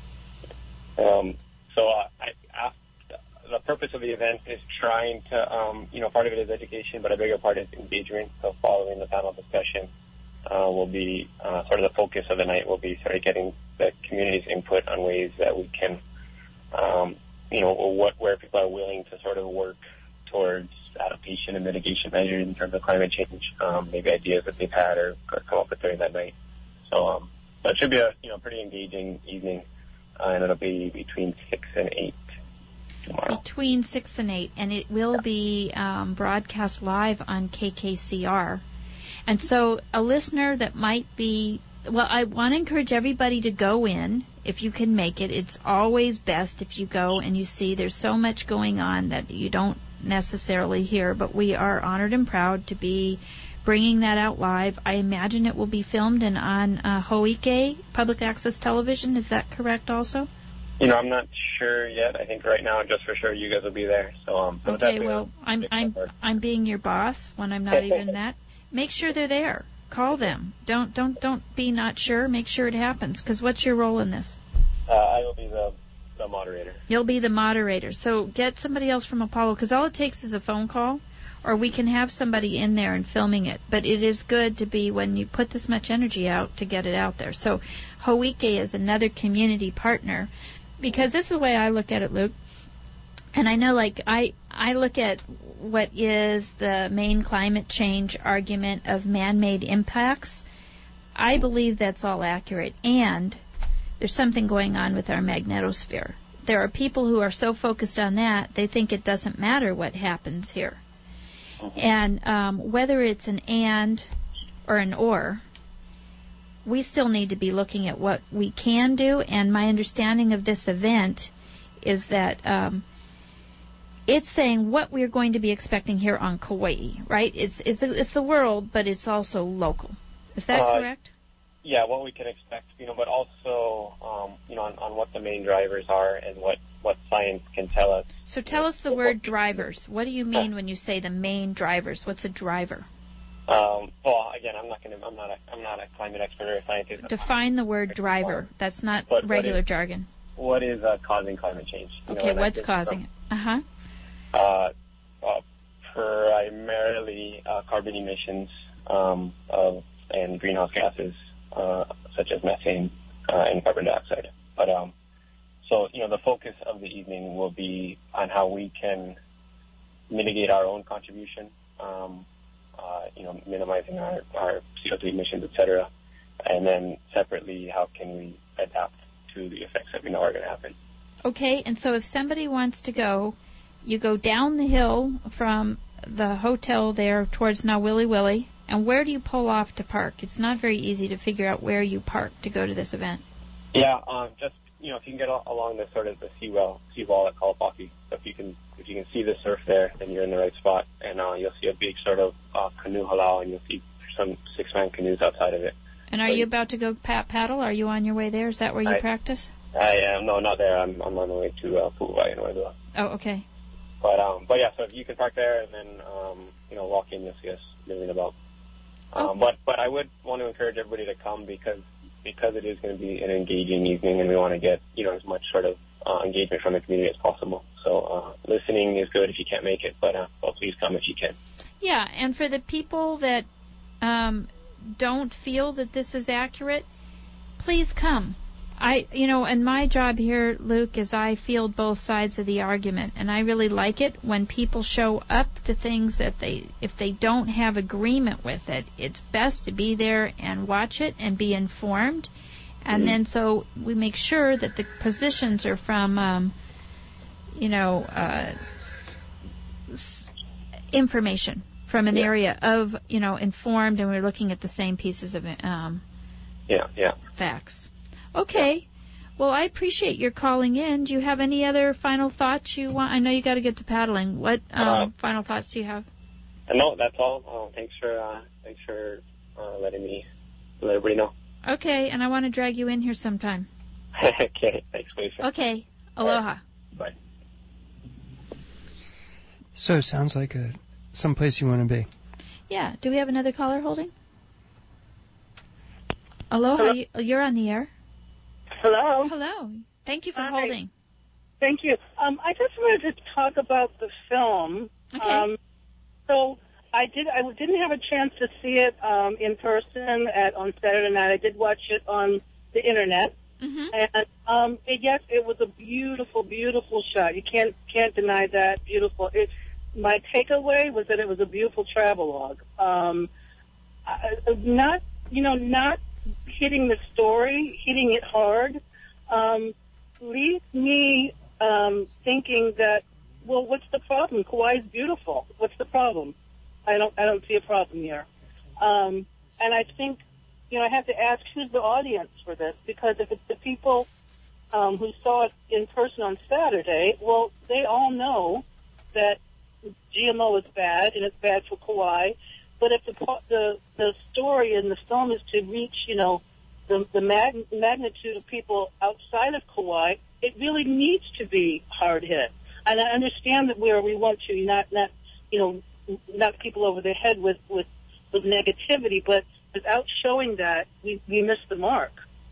Um, so uh, I, I, the purpose of the event is trying to, um, you know, part of it is education, but a bigger part is engagement. So following the panel discussion uh, will be uh, sort of the focus of the night will be sort of getting the community's input on ways that we can, um, you know, what where people are willing to sort of work towards adaptation and mitigation measures in terms of climate change, um, maybe ideas that they've had or, or come up with during that night. So, um, so it should be a you know pretty engaging evening, uh, and it'll be between six and eight tomorrow. Between six and eight, and it will be um, broadcast live on K K C R. And so, a listener that might be well, I want to encourage everybody to go in if you can make it. It's always best if you go and you see there's so much going on that you don't necessarily hear, but we are honored and proud to be bringing that out live. I imagine it will be filmed and on uh, Ho'ike Public Access Television. Is that correct also? You know, I'm not sure yet. I think right now, just for sure, you guys will be there. So, um, so okay, well, I'm I'm I'm being your boss when I'm not even that. Make sure they're there. Call them. Don't don't don't be not sure. Make sure it happens. Because what's your role in this? Uh, I will be the the moderator. You'll be the moderator. So get somebody else from Apollo, because all it takes is a phone call, or we can have somebody in there and filming it. But it is good to be, when you put this much energy out, to get it out there. So Ho'ike is another community partner, because this is the way I look at it, Luke. And I know, like, I, I look at what is the main climate change argument of man-made impacts. I believe that's all accurate. And there's something going on with our magnetosphere. There are people who are so focused on that, they think it doesn't matter what happens here. And um, whether it's an and or an or, we still need to be looking at what we can do. And my understanding of this event is that um, it's saying what we're going to be expecting here on Kauai, right? It's, it's, the, it's the world, but it's also local. Is that uh, correct? Yeah, what we can expect, you know, but also, um, you know, on, on what the main drivers are and what, what science can tell us. So tell us the word drivers. What do you mean when you say the main drivers? What's a driver? Um, well, again, I'm not going to, I'm not a, I'm not a climate expert or a scientist. Define the word driver. That's not but regular what is, jargon. What is uh, causing climate change? You okay, know, what's causing it? Uh-huh. Uh, uh, primarily uh, carbon emissions um, of, and greenhouse gases. Uh, such as methane uh, and carbon dioxide. But um, so, you know, the focus of the evening will be on how we can mitigate our own contribution, um, uh, you know, minimizing our, our C O two emissions, et cetera. And then separately, how can we adapt to the effects that we know are going to happen? Okay, and so if somebody wants to go, you go down the hill from the hotel there towards now Willy Willy, and where do you pull off to park? It's not very easy to figure out where you park to go to this event. Yeah, um, just, you know, if you can get al- along the sort of the seawall, seawall at Kalapaki, so if you can if you can see the surf there, then you're in the right spot, and uh, you'll see a big sort of uh, canoe halau, and you'll see some six-man canoes outside of it. And are so you about to go pa- paddle? Are you on your way there? Is that where you I, practice? I am, no, not there. I'm, I'm on the way to uh, Pu'uwai and Wailua. Oh, okay. But, um, but yeah, so if you can park there and then, um, you know, walk in, you'll see us moving about. Um, okay. But, but I would want to encourage everybody to come because, because it is going to be an engaging evening and we want to get, you know, as much sort of uh, engagement from the community as possible. So, uh, listening is good if you can't make it, but, uh, well, please come if you can. Yeah, and for the people that, um, don't feel that this is accurate, please come. I, you know, and my job here, Luke, is I field both sides of the argument, and I really like it when people show up to things that they, if they don't have agreement with it, it's best to be there and watch it and be informed, and mm-hmm. then so we make sure that the positions are from, um, you know, uh, information from an yeah. area of, you know, informed, and we're looking at the same pieces of um, yeah, yeah. facts. Okay. Well, I appreciate your calling in. Do you have any other final thoughts you want? I know you got to get to paddling. What um, uh, final thoughts do you have? No, that's all. Uh, thanks for uh, thanks for uh, letting me let everybody know. Okay, and I want to drag you in here sometime. Okay, thanks, Lisa. Okay, aloha. Bye. So, sounds like a someplace you want to be. Yeah. Do we have another caller holding? Aloha, you, you're on the air. Hello. Hello. Thank you for Hi. holding. Thank you. Um, I just wanted to talk about the film. Okay. Um, so I did. I didn't have a chance to see it um, in person at on Saturday night. I did watch it on the internet. Mm-hmm. And um, it, yes, it was a beautiful, beautiful shot. You can't can't deny that. Beautiful. It, my takeaway was that it was a beautiful travelogue. Um, I, not, you know, not. hitting the story, hitting it hard, um, leaves me um, thinking that, well, what's the problem? Kauai's beautiful. What's the problem? I don't, I don't see a problem here. Um, and I think, you know, I have to ask who's the audience for this, because if it's the people um, who saw it in person on Saturday, well, they all know that G M O is bad and it's bad for Kauai. But if the, the the story in the film is to reach, you know, the the mag- magnitude of people outside of Kauai, it really needs to be hard hit. And I understand that where we want to not not you know knock people over the head with with, with negativity, but without showing that, we we miss the mark.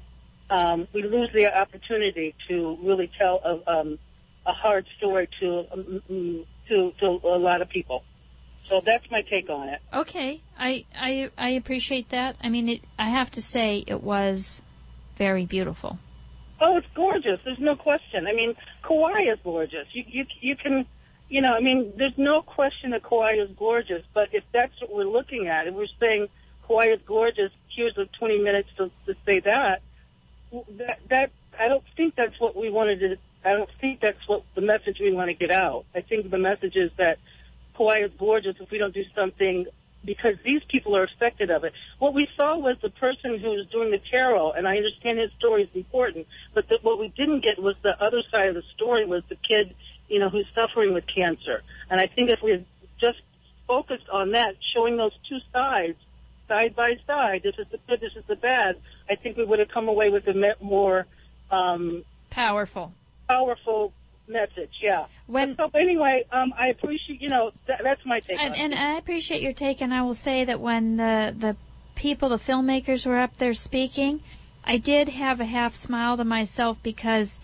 Um, we lose the opportunity to really tell a um, a hard story to um, to to a lot of people. So that's my take on it. Okay, I I, I appreciate that. I mean, it, I have to say it was very beautiful. Oh, it's gorgeous. There's no question. I mean, Kauai is gorgeous. You you you can, you know, I mean, there's no question that Kauai is gorgeous. But if that's what we're looking at, if we're saying Kauai is gorgeous, here's the twenty minutes to, to say that. That that I don't think that's what we wanted to. I don't think that's what the message we want to get out. I think the message is that Kauai is gorgeous if we don't do something, because these people are affected of it. What we saw was the person who was doing the tarot, and I understand his story is important, but the, what we didn't get was the other side of the story, was the kid, you know, who's suffering with cancer. And I think if we had just focused on that, showing those two sides, side by side, this is the good, this is the bad, I think we would have come away with a more um, powerful, powerful message, yeah. When, so anyway, um, I appreciate, you know, th- that's my take and, on and it. I appreciate your take, and I will say that when the, the people, the filmmakers were up there speaking, I did have a half smile to myself because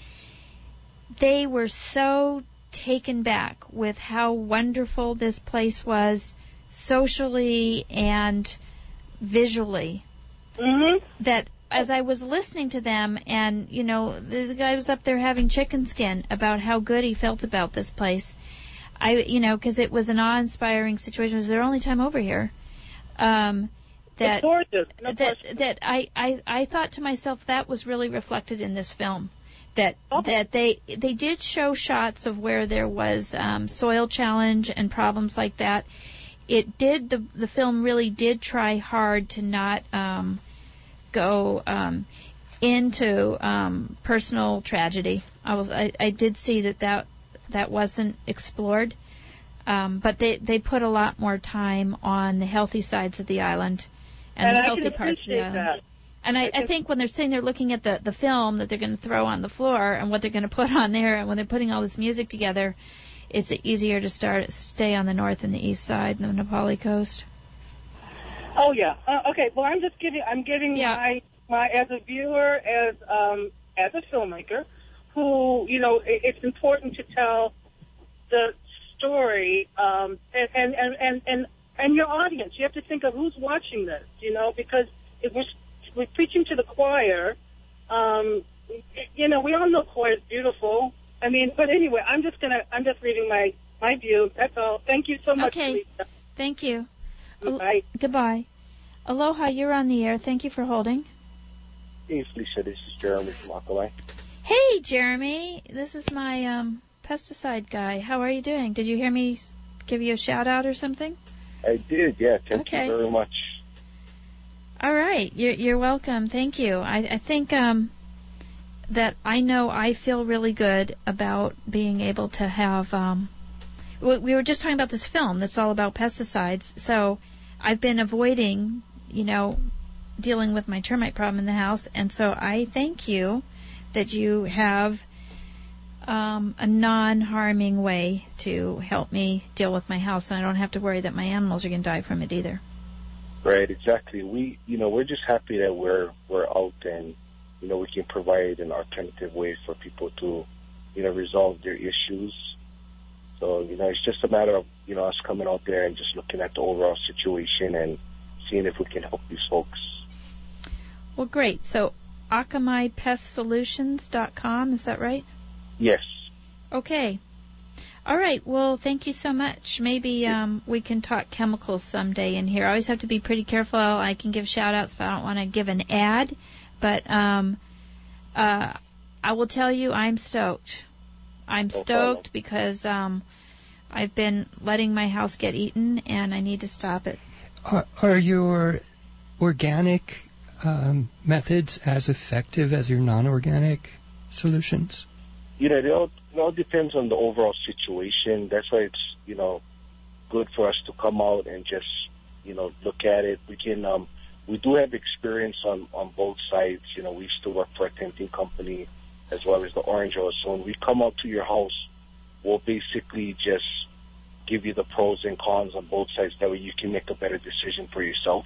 they were so taken back with how wonderful this place was socially and visually, mm-hmm. that as I was listening to them, and, you know, the, the guy was up there having chicken skin about how good he felt about this place, I, you know, because it was an awe-inspiring situation. It was their only time over here. Um, that, it's gorgeous. No that, that I, I, I thought to myself that was really reflected in this film. That Oh. that they they did show shots of where there was um, soil challenge and problems like that. It did the the film really did try hard to not um, go um, into um, personal tragedy. I was I, I did see that, that that wasn't explored, um, but they they put a lot more time on the healthy sides of the island and, And the I healthy can parts of the appreciate island. that. And I, I think when they're sitting there looking at the, the film that they're going to throw on the floor and what they're going to put on there, and when they're putting all this music together, it's easier to start stay on the north and the east side and the Nepali coast. Oh yeah. Uh, okay. Well, I'm just giving. I'm giving Yeah. my my as a viewer, as um as a filmmaker, who you know, it, it's important to tell the story, um, and and and and and and your audience. You have to think of who's watching this, you know, because if we're we're preaching to the choir, um, you know, we all know choir is beautiful. I mean, but anyway, I'm just gonna, I'm just reading my, my view. That's all. Thank you so much, Okay. Lisa. Thank you. Bye. Goodbye. Aloha, you're on the air. Thank you for holding. Hey, Felicia, this is Jeremy from Akalai. Hey, Jeremy. This is my um, pesticide guy. How are you doing? Did you hear me give you a shout out or something? I did, yeah. Thank Okay. you very much. All right. You're, you're welcome. Thank you. I, I think um, that I know I feel really good about being able to have. Um, we, we were just talking about this film that's all about pesticides. So I've been avoiding, you know, dealing with my termite problem in the house. And so I thank you that you have um, a non-harming way to help me deal with my house. And I don't have to worry that my animals are going to die from it either. Right, exactly. We, you know, we're just happy that we're we're out and, you know, we can provide an alternative way for people to, you know, resolve their issues. So, you know, it's just a matter of, you know, us coming out there and just looking at the overall situation and seeing if we can help these folks. Well, great. So, akamai pest solutions dot com, is that right? Yes. Okay. All right. Well, thank you so much. Maybe um, we can talk chemicals someday in here. I always have to be pretty careful. I can give shout-outs, but I don't want to give an ad. But um, uh, I will tell you I'm stoked. I'm No stoked problem. because um, I've been letting my house get eaten, and I need to stop it. Are, are your organic um, methods as effective as your non-organic solutions? You know, it all, it all depends on the overall situation. That's why it's, you know, good for us to come out and just, you know, look at it. We can, um, we do have experience on, on both sides. You know, we used to work for a tenting company as well as the orange oil. So when we come out to your house, we'll basically just give you the pros and cons on both sides. That way you can make a better decision for yourself.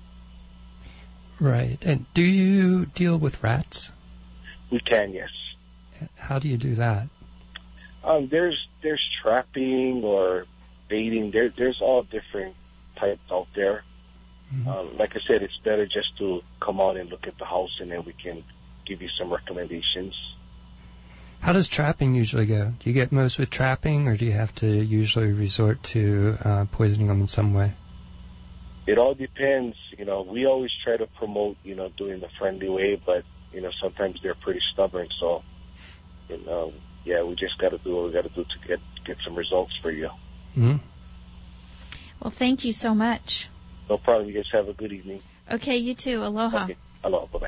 Right. And do you deal with rats? We can, yes. How do you do that? Um, there's there's trapping or baiting. There there's all different types out there. Mm-hmm. Um, like I said, it's better just to come out and look at the house, and then we can give you some recommendations. How does trapping usually go? Do you get most with trapping, or do you have to usually resort to uh, poisoning them in some way? It all depends. You know, we always try to promote, you know, doing the friendly way, but you know, sometimes they're pretty stubborn. So, you know, yeah, we just got to do what we got to do to get get some results for you. Mm-hmm. Well, thank you so much. No problem. You guys have a good evening. Okay, you too. Aloha. Okay. Aloha. Bye-bye.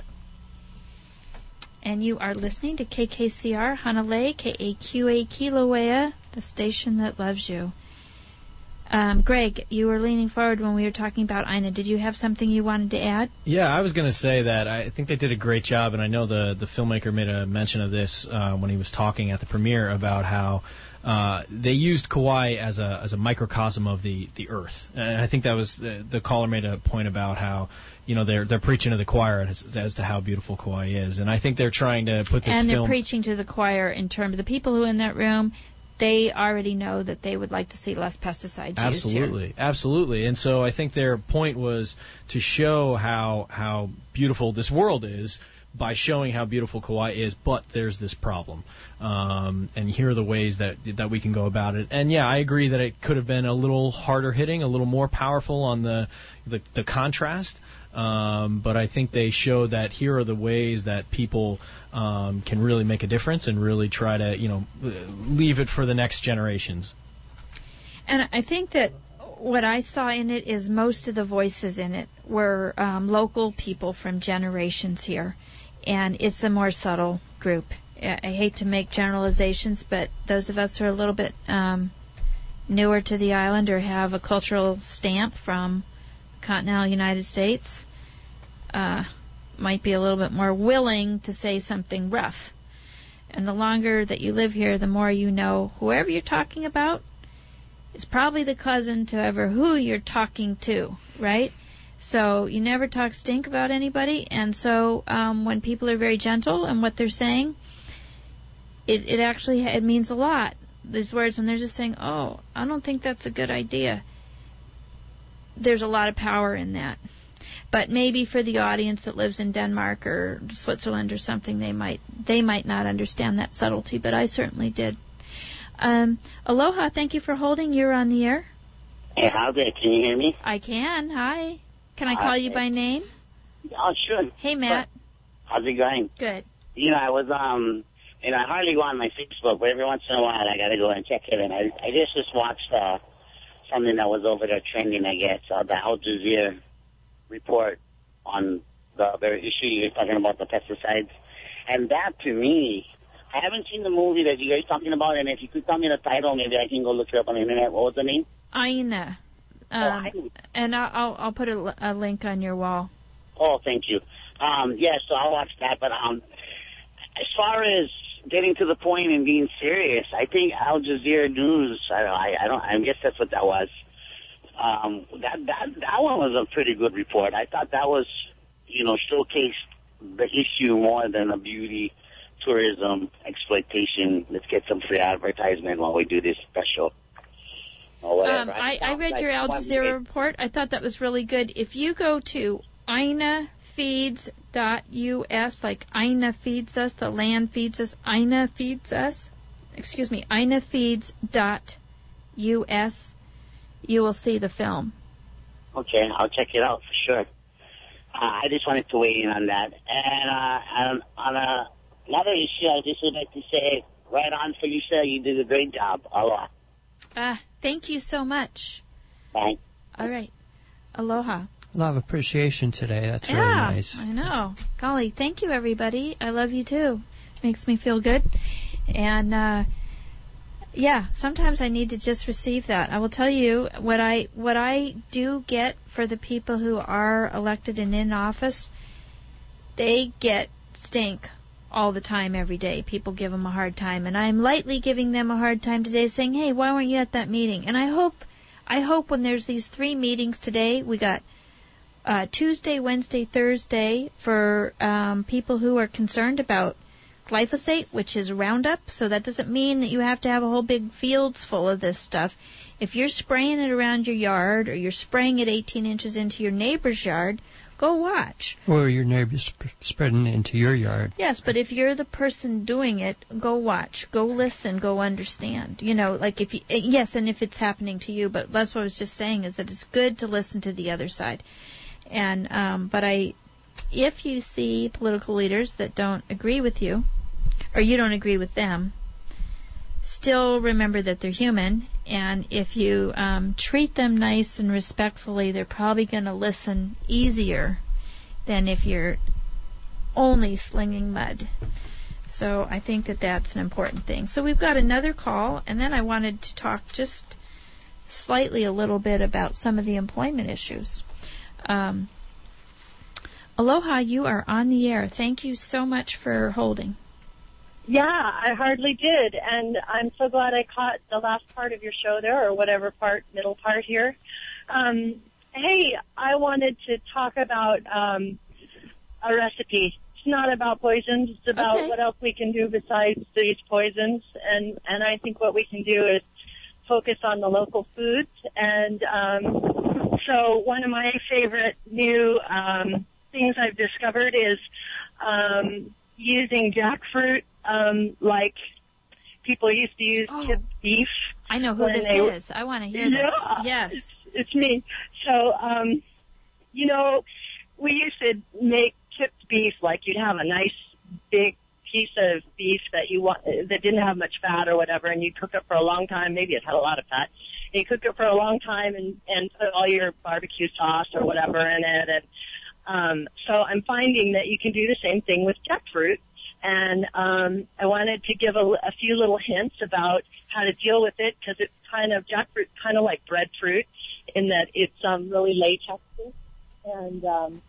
And you are listening to K K C R Hanalei, K A Q A Kilauea, the station that loves you. Um, Greg, you were leaning forward when we were talking about Ina. Did you have something you wanted to add? Yeah, I was going to say that I think they did a great job, and I know the, the filmmaker made a mention of this uh, when he was talking at the premiere about how uh, they used Kauai as a as a microcosm of the, the Earth. And I think that was the, the caller made a point about how, you know, they're they're preaching to the choir as, as to how beautiful Kauai is, and I think they're trying to put this and they're film. preaching to the choir in terms of the people who are in that room. They already know that they would like to see less pesticides Absolutely, used here. absolutely. And so I think their point was to show how how beautiful this world is by showing how beautiful Kauai is, but there's this problem. Um, and here are the ways that that we can go about it. And yeah, I agree that it could have been a little harder hitting, a little more powerful on the the, the contrast. Um, but I think they show that here are the ways that people um, can really make a difference and really try to, you know, leave it for the next generations. And I think that what I saw in it is most of the voices in it were um, local people from generations here. And it's a more subtle group. I hate to make generalizations, but those of us who are a little bit um, newer to the island or have a cultural stamp from continental United States uh, might be a little bit more willing to say something rough. And the longer that you live here, the more you know whoever you're talking about is probably the cousin to ever who you're talking to, right? So you never talk stink about anybody, and so um, when people are very gentle in what they're saying, it, it actually it means a lot. These words, when they're just saying, oh, I don't think that's a good idea, there's a lot of power in that. But maybe for the audience that lives in Denmark or Switzerland or something, they might they might not understand that subtlety, but I certainly did. Um, aloha, thank you for holding. You're on the air. Hey, how's it? Can you hear me? I can. Hi. Can I call you by name? Oh, sure. Hey, Matt. How's it going? Good. You know, I was, um, and I hardly go on my Facebook, but every once in a while I got to go and check it. And I, I just just watched uh, something that was over there trending, I guess, uh, the Al Jazeera report on the very issue you're talking about, the pesticides. And that, to me, I haven't seen the movie that you guys are talking about, and if you could tell me the title, maybe I can go look it up on the internet. What was the name? Aina. Um, oh, and I'll, I'll, I'll put a, a link on your wall. Oh, thank you. Um, yeah, so I'll watch that. But um, as far as getting to the point and being serious, I think Al Jazeera News, I, I, I don't, I guess that's what that was. Um, that, that, that one was a pretty good report. I thought that was, you know, showcased the issue more than a beauty, tourism, exploitation. Let's get some free advertisement while we do this special. Um, I, I read your Al Jazeera report. I thought that was really good. If you go to ina feeds dot U S, like Ina feeds us, the land feeds us, Ina feeds us, excuse me, ina feeds dot U S, you will see the film. Okay, I'll check it out for sure. Uh, I just wanted to weigh in on that. And uh, on, on a, another issue, I just would like to say, right on, Felicia, you did a great job. Aloha. Ah, uh, thank you so much. Bye. All right. Aloha. A lot of appreciation today. That's yeah, really nice. I know. Golly, thank you, everybody. I love you, too. Makes me feel good. And, uh, yeah, sometimes I need to just receive that. I will tell you what I what I do get for the people who are elected and in office. They get stink all the time, every day. People give them a hard time, and I'm lightly giving them a hard time today, saying, "Hey, why weren't you at that meeting?" And I hope, I hope when there's these three meetings today, we got uh, Tuesday, Wednesday, Thursday for um, people who are concerned about glyphosate, which is Roundup. So that doesn't mean that you have to have a whole big fields full of this stuff. If you're spraying it around your yard, or you're spraying it eighteen inches into your neighbor's yard, go watch. Or your neighbor's sp- spreading it into your yard. Yes, but if you're the person doing it, go watch, go listen, go understand. You know, like if you, yes, and if it's happening to you, but that's what I was just saying, is that it's good to listen to the other side. And, um, but I, if you see political leaders that don't agree with you, or you don't agree with them, still remember that they're human, and if you um, treat them nice and respectfully, they're probably going to listen easier than if you're only slinging mud. So I think that that's an important thing. So we've got another call, and then I wanted to talk just slightly a little bit about some of the employment issues. Um, Aloha, you are on the air. Thank you so much for holding. Yeah, I hardly did, and I'm so glad I caught the last part of your show there, or whatever part, middle part here. Um, hey, I wanted to talk about um, a recipe. It's not about poisons. It's about okay. what else we can do besides these poisons, and, and I think what we can do is focus on the local foods. And um, so one of my favorite new um, things I've discovered is um, using jackfruit, um, like people used to use Oh. kibbed beef. I know who when this they were- is. I want to hear Yeah, this. Yes. It's, it's me. So, um, you know, we used to make kibbed beef like you'd have a nice big piece of beef that you want that didn't have much fat or whatever, and you cook it for a long time. Maybe it had a lot of fat. And you cook it for a long time and and put all your barbecue sauce or whatever in it. And um, so I'm finding that you can do the same thing with jackfruit. And um, I wanted to give a, a few little hints about how to deal with it, because it's kind of jackfruit, kind of like breadfruit, in that it's um, really latexy, and um,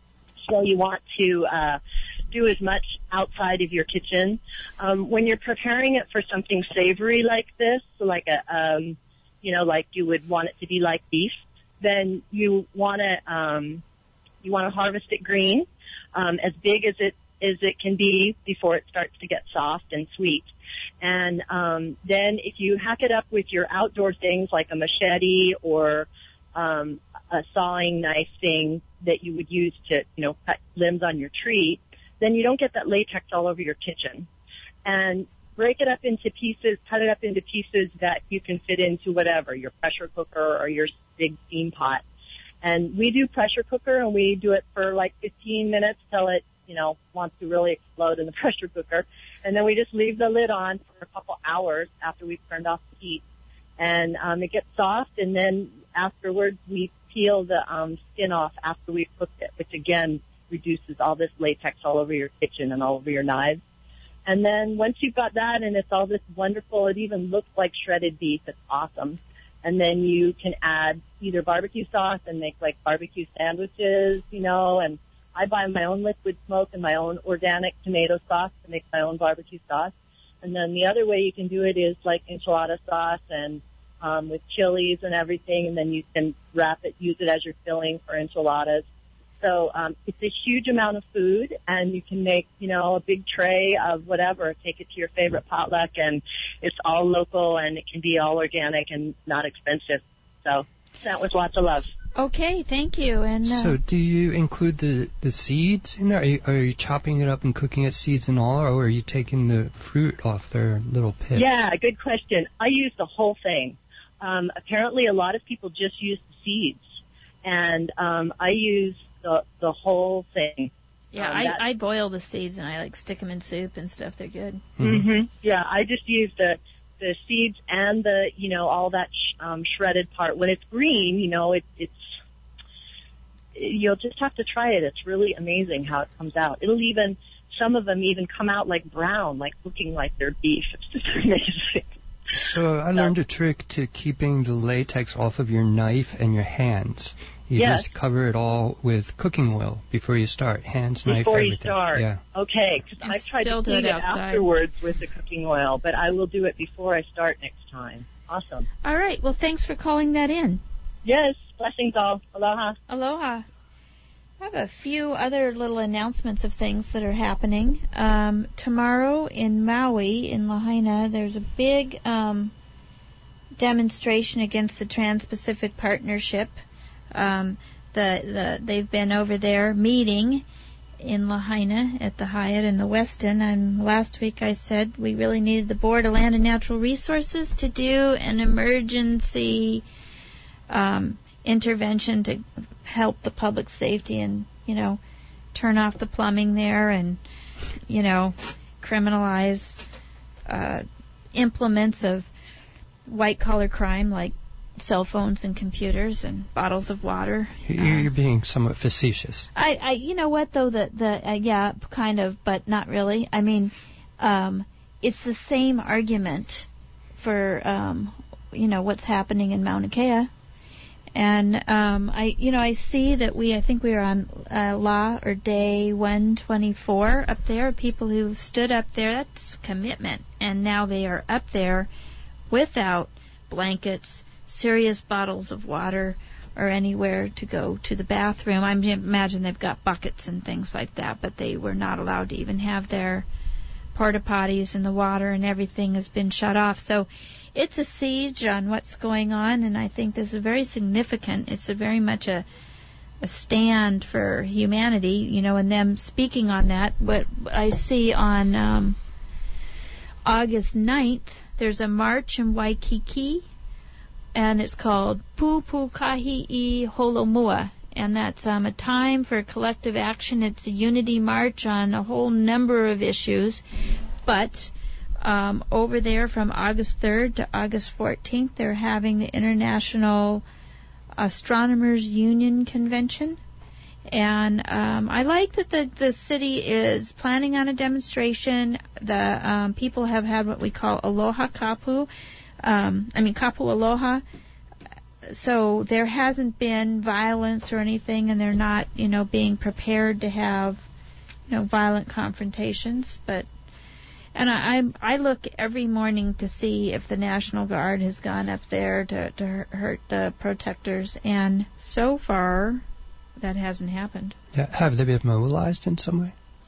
so you want to uh, do as much outside of your kitchen. Um, when you're preparing it for something savory like this, like a um, you know, like you would want it to be like beef, then you want to um, you want to harvest it green, um, as big as it as it can be before it starts to get soft and sweet. And um, then if you hack it up with your outdoor things like a machete or um, a sawing knife thing that you would use to, you know, cut limbs on your tree, then you don't get that latex all over your kitchen. And break it up into pieces, cut it up into pieces that you can fit into whatever, your pressure cooker or your big steam pot. And we do pressure cooker, and we do it for like fifteen minutes till it, you know, wants to really explode in the pressure cooker. And then we just leave the lid on for a couple hours after we've turned off the heat. And um, it gets soft, and then afterwards we peel the um, skin off after we've cooked it, which again reduces all this latex all over your kitchen and all over your knives. And then once you've got that and it's all this wonderful, it even looks like shredded beef. It's awesome. And then you can add either barbecue sauce and make like barbecue sandwiches, you know, and I buy my own liquid smoke and my own organic tomato sauce to make my own barbecue sauce. And then the other way you can do it is like enchilada sauce and um, with chilies and everything, and then you can wrap it, use it as your filling for enchiladas. So um, it's a huge amount of food, and you can make, you know, a big tray of whatever, take it to your favorite potluck, and it's all local, and it can be all organic and not expensive. So that was lots of love. Okay, thank you. And uh, So do you include the, the seeds in there? Are you, are you chopping it up and cooking it seeds and all, or are you taking the fruit off their little pit? Yeah, good question. I use the whole thing. Um, apparently a lot of people just use the seeds, and um, I use the the whole thing. yeah, um, I, that- I boil the seeds and I like stick them in soup and stuff. They're good. Mm-hmm. Yeah, I just use the the seeds and the, you know, all that sh- um, shredded part. When it's green, you know, it, it's you'll just have to try it. It's really amazing how it comes out. It'll even, some of them even come out like brown, like looking like they're beef. It's just amazing. So I learned a trick to keeping the latex off of your knife and your hands. You Yes. just cover it all with cooking oil before you start. Hands, knife, Before everything. you start. Yeah. Okay, because And I've tried still to do clean it it outside. afterwards with the cooking oil, but I will do it before I start next time. Awesome. All right. Well, thanks for calling that in. Yes, blessings all. Aloha. Aloha. I have a few other little announcements of things that are happening. Um, tomorrow in Maui, in Lahaina, there's a big um, demonstration against the Trans-Pacific Partnership. Um, the, the they've been over there meeting in Lahaina at the Hyatt and the Westin, and last week I said we really needed the Board of Land and Natural Resources to do an emergency um, intervention to help the public safety and, you know, turn off the plumbing there and, you know, criminalize uh, implements of white-collar crime like cell phones and computers and bottles of water. You're you're being somewhat facetious. I, I, you know what though, the, the, uh, yeah, kind of, but not really. I mean, um, it's the same argument for, um, you know, what's happening in Mauna Kea. And, um, I, you know, I see that we, I think we were on, uh, law or day one twenty-four up there, people who stood up there. That's commitment. And now they are up there without blankets, serious bottles of water, or anywhere to go to the bathroom. I imagine they've got buckets and things like that, but they were not allowed to even have their porta potties, and the water and everything has been shut off. So it's a siege on what's going on, and I think this is very significant. It's a very much a a stand for humanity, you know, and them speaking on that. What I see on um, August ninth, there's a march in Waikiki, and it's called Pupukahi'i Holomua, and that's um, a time for collective action. It's a unity march on a whole number of issues, but um, over there from August third to August fourteenth, they're having the International Astronomers Union Convention, and um, I like that the, the city is planning on a demonstration. The um, people have had what we call Aloha Kapu, um, I mean Kapu Aloha, so there hasn't been violence or anything, and they're not, you know, being prepared to have, you know, violent confrontations, but And I, I I look every morning to see if the National Guard has gone up there to, to hurt the protesters, and so far that hasn't happened. Yeah, have they been mobilized in some way?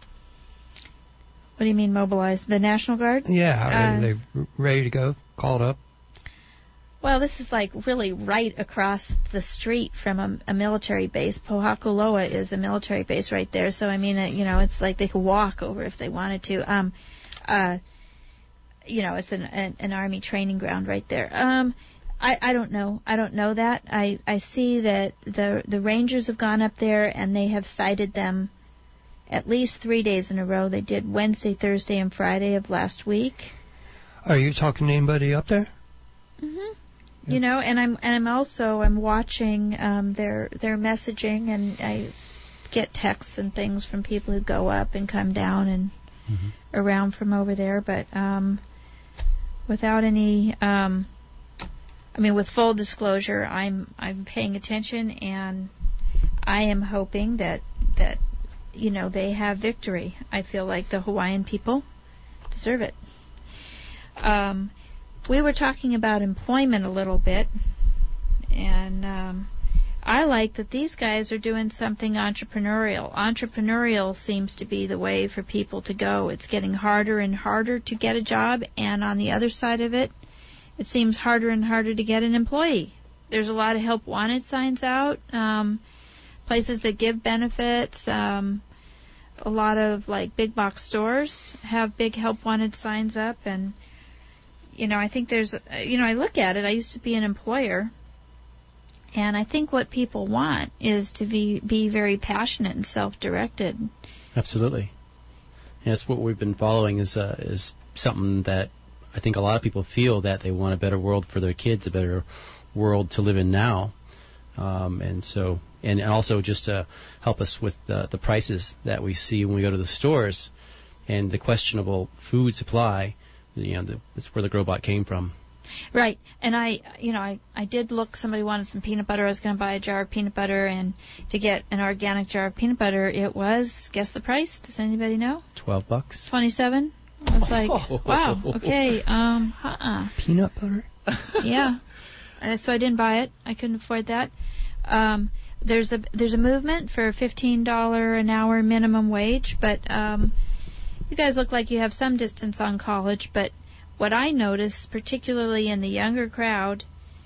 What do you mean mobilized? The National Guard? Yeah, Uh, are they ready to go? Called up? Well, this is like really right across the street from a, a military base. Pohakuloa is a military base right there, so I mean, uh, you know, it's like they could walk over if they wanted to. Um, uh, you know, it's an, an, an army training ground right there. Um, I, I don't know. I don't know that. I, I see that the the Rangers have gone up there and they have cited them at least three days in a row. They did Wednesday, Thursday, and Friday of last week. Are you talking to anybody up there? Mhm. You know, and I'm and I'm also I'm watching um, their their messaging, and I get texts and things from people who go up and come down and mm-hmm. around from over there. But um, without any, um, I mean, with full disclosure, I'm I'm paying attention, and I am hoping that that you know they have victory. I feel like the Hawaiian people deserve it. Um. We were talking about employment a little bit, and um, I like that these guys are doing something entrepreneurial. Entrepreneurial seems to be the way for people to go. It's getting harder and harder to get a job, and on the other side of it, it seems harder and harder to get an employee. There's a lot of help wanted signs out, um, places that give benefits. Um, a lot of like big box stores have big help wanted signs up, and you know, I think there's, you know, I look at it, I used to be an employer, and I think what people want is to be, be very passionate and self-directed. Absolutely. And that's what we've been following is, uh, is something that I think a lot of people feel that they want a better world for their kids, a better world to live in now. Um, and so, and also just to help us with the, the prices that we see when we go to the stores and the questionable food supply. You know, the, that's where the Growbot came from. Right. And I, you know, I, I did look, somebody wanted some peanut butter. I was going to buy a jar of peanut butter, and to get an organic jar of peanut butter, it was, guess the price? Does anybody know? Twelve bucks. Twenty-seven. I was like, oh. Wow, okay, um, uh-uh. Peanut butter? Yeah. And so I didn't buy it. I couldn't afford that. Um, there's a, there's a movement for fifteen dollars an hour minimum wage, but, um, you guys look like you have some distance on college, but what I notice, particularly in the younger crowd,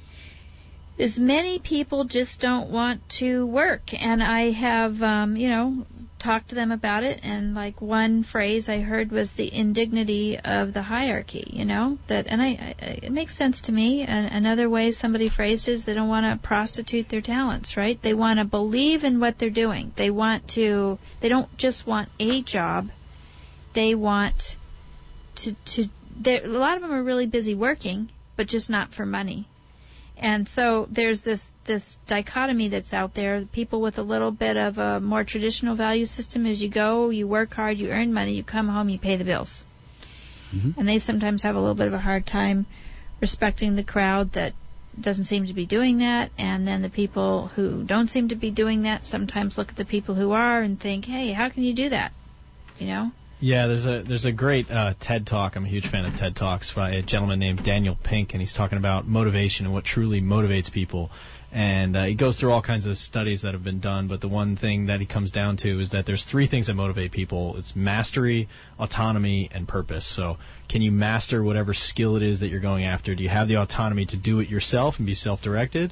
is many people just don't want to work. And I have, um, you know, talked to them about it, and like one phrase I heard was the indignity of the hierarchy, you know, that, and I, I it makes sense to me. And another way somebody phrased it is they don't want to prostitute their talents, right? They want to believe in what they're doing. They want to, they don't just want a job. They want to, to a lot of them are really busy working, but just not for money. And so there's this, this dichotomy that's out there. People with a little bit of a more traditional value system is you go, you work hard, you earn money, you come home, you pay the bills. Mm-hmm. And they sometimes have a little bit of a hard time respecting the crowd that doesn't seem to be doing that. And then the people who don't seem to be doing that sometimes look at the people who are and think, hey, how can you do that? You know? Yeah, there's a there's a great uh, TED Talk. I'm a huge fan of TED Talks by a gentleman named Daniel Pink, and he's talking about motivation and what truly motivates people. And uh, he goes through all kinds of studies that have been done, but the one thing that he comes down to is that there's three things that motivate people. It's mastery, autonomy, and purpose. So can you master whatever skill it is that you're going after? Do you have the autonomy to do it yourself and be self-directed?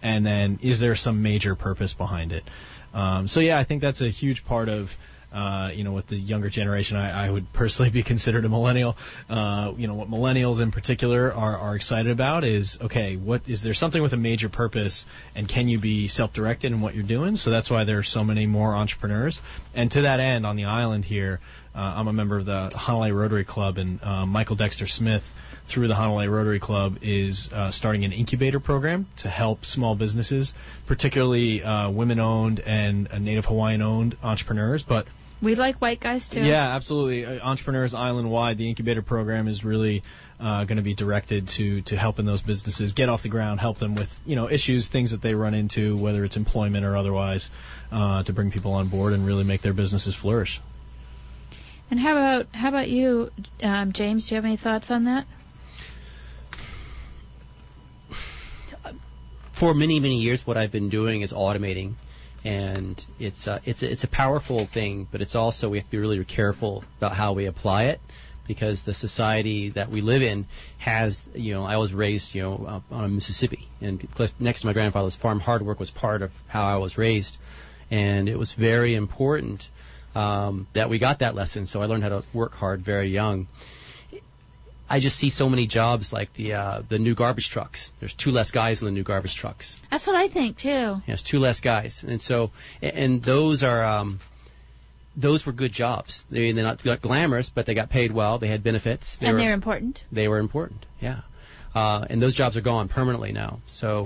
and then is there some major purpose behind it? Um, so yeah, I think that's a huge part of, uh, you know, with the younger generation. I, I would personally be considered a millennial. Uh, you know, what millennials in particular are, are excited about is, okay, what is there something with a major purpose, and can you be self-directed in what you're doing? So that's why there are so many more entrepreneurs. And to that end, on the island here, uh, I'm a member of the Hanalei Rotary Club, and uh, Michael Dexter Smith, through the Hanalei Rotary Club, is uh, starting an incubator program to help small businesses, particularly uh, women-owned and uh, Native Hawaiian-owned entrepreneurs. But we like white guys, too. Yeah, absolutely. Uh, entrepreneurs island-wide. The incubator program is really uh, going to be directed to, to helping those businesses get off the ground, help them with, you know, issues, things that they run into, whether it's employment or otherwise, uh, to bring people on board and really make their businesses flourish. And how about how about you, um, James? Do you have any thoughts on that? For many, many years, what I've been doing is automating, and it's uh, it's a, it's a powerful thing, but it's also, we have to be really careful about how we apply it, because the society that we live in has, you know, I was raised, you know, uh, on Mississippi, and next to my grandfather's farm, hard work was part of how I was raised, and it was very important um, that we got that lesson. So I learned how to work hard very young. I just see so many jobs like the uh, the new garbage trucks. There's two less guys in the new garbage trucks. That's what I think too. Yeah, there's two less guys, and so and, and those are um, those were good jobs. They, they're not glamorous, but they got paid well. They had benefits. They and were, they're important. They were important. Yeah, uh, and those jobs are gone permanently now. So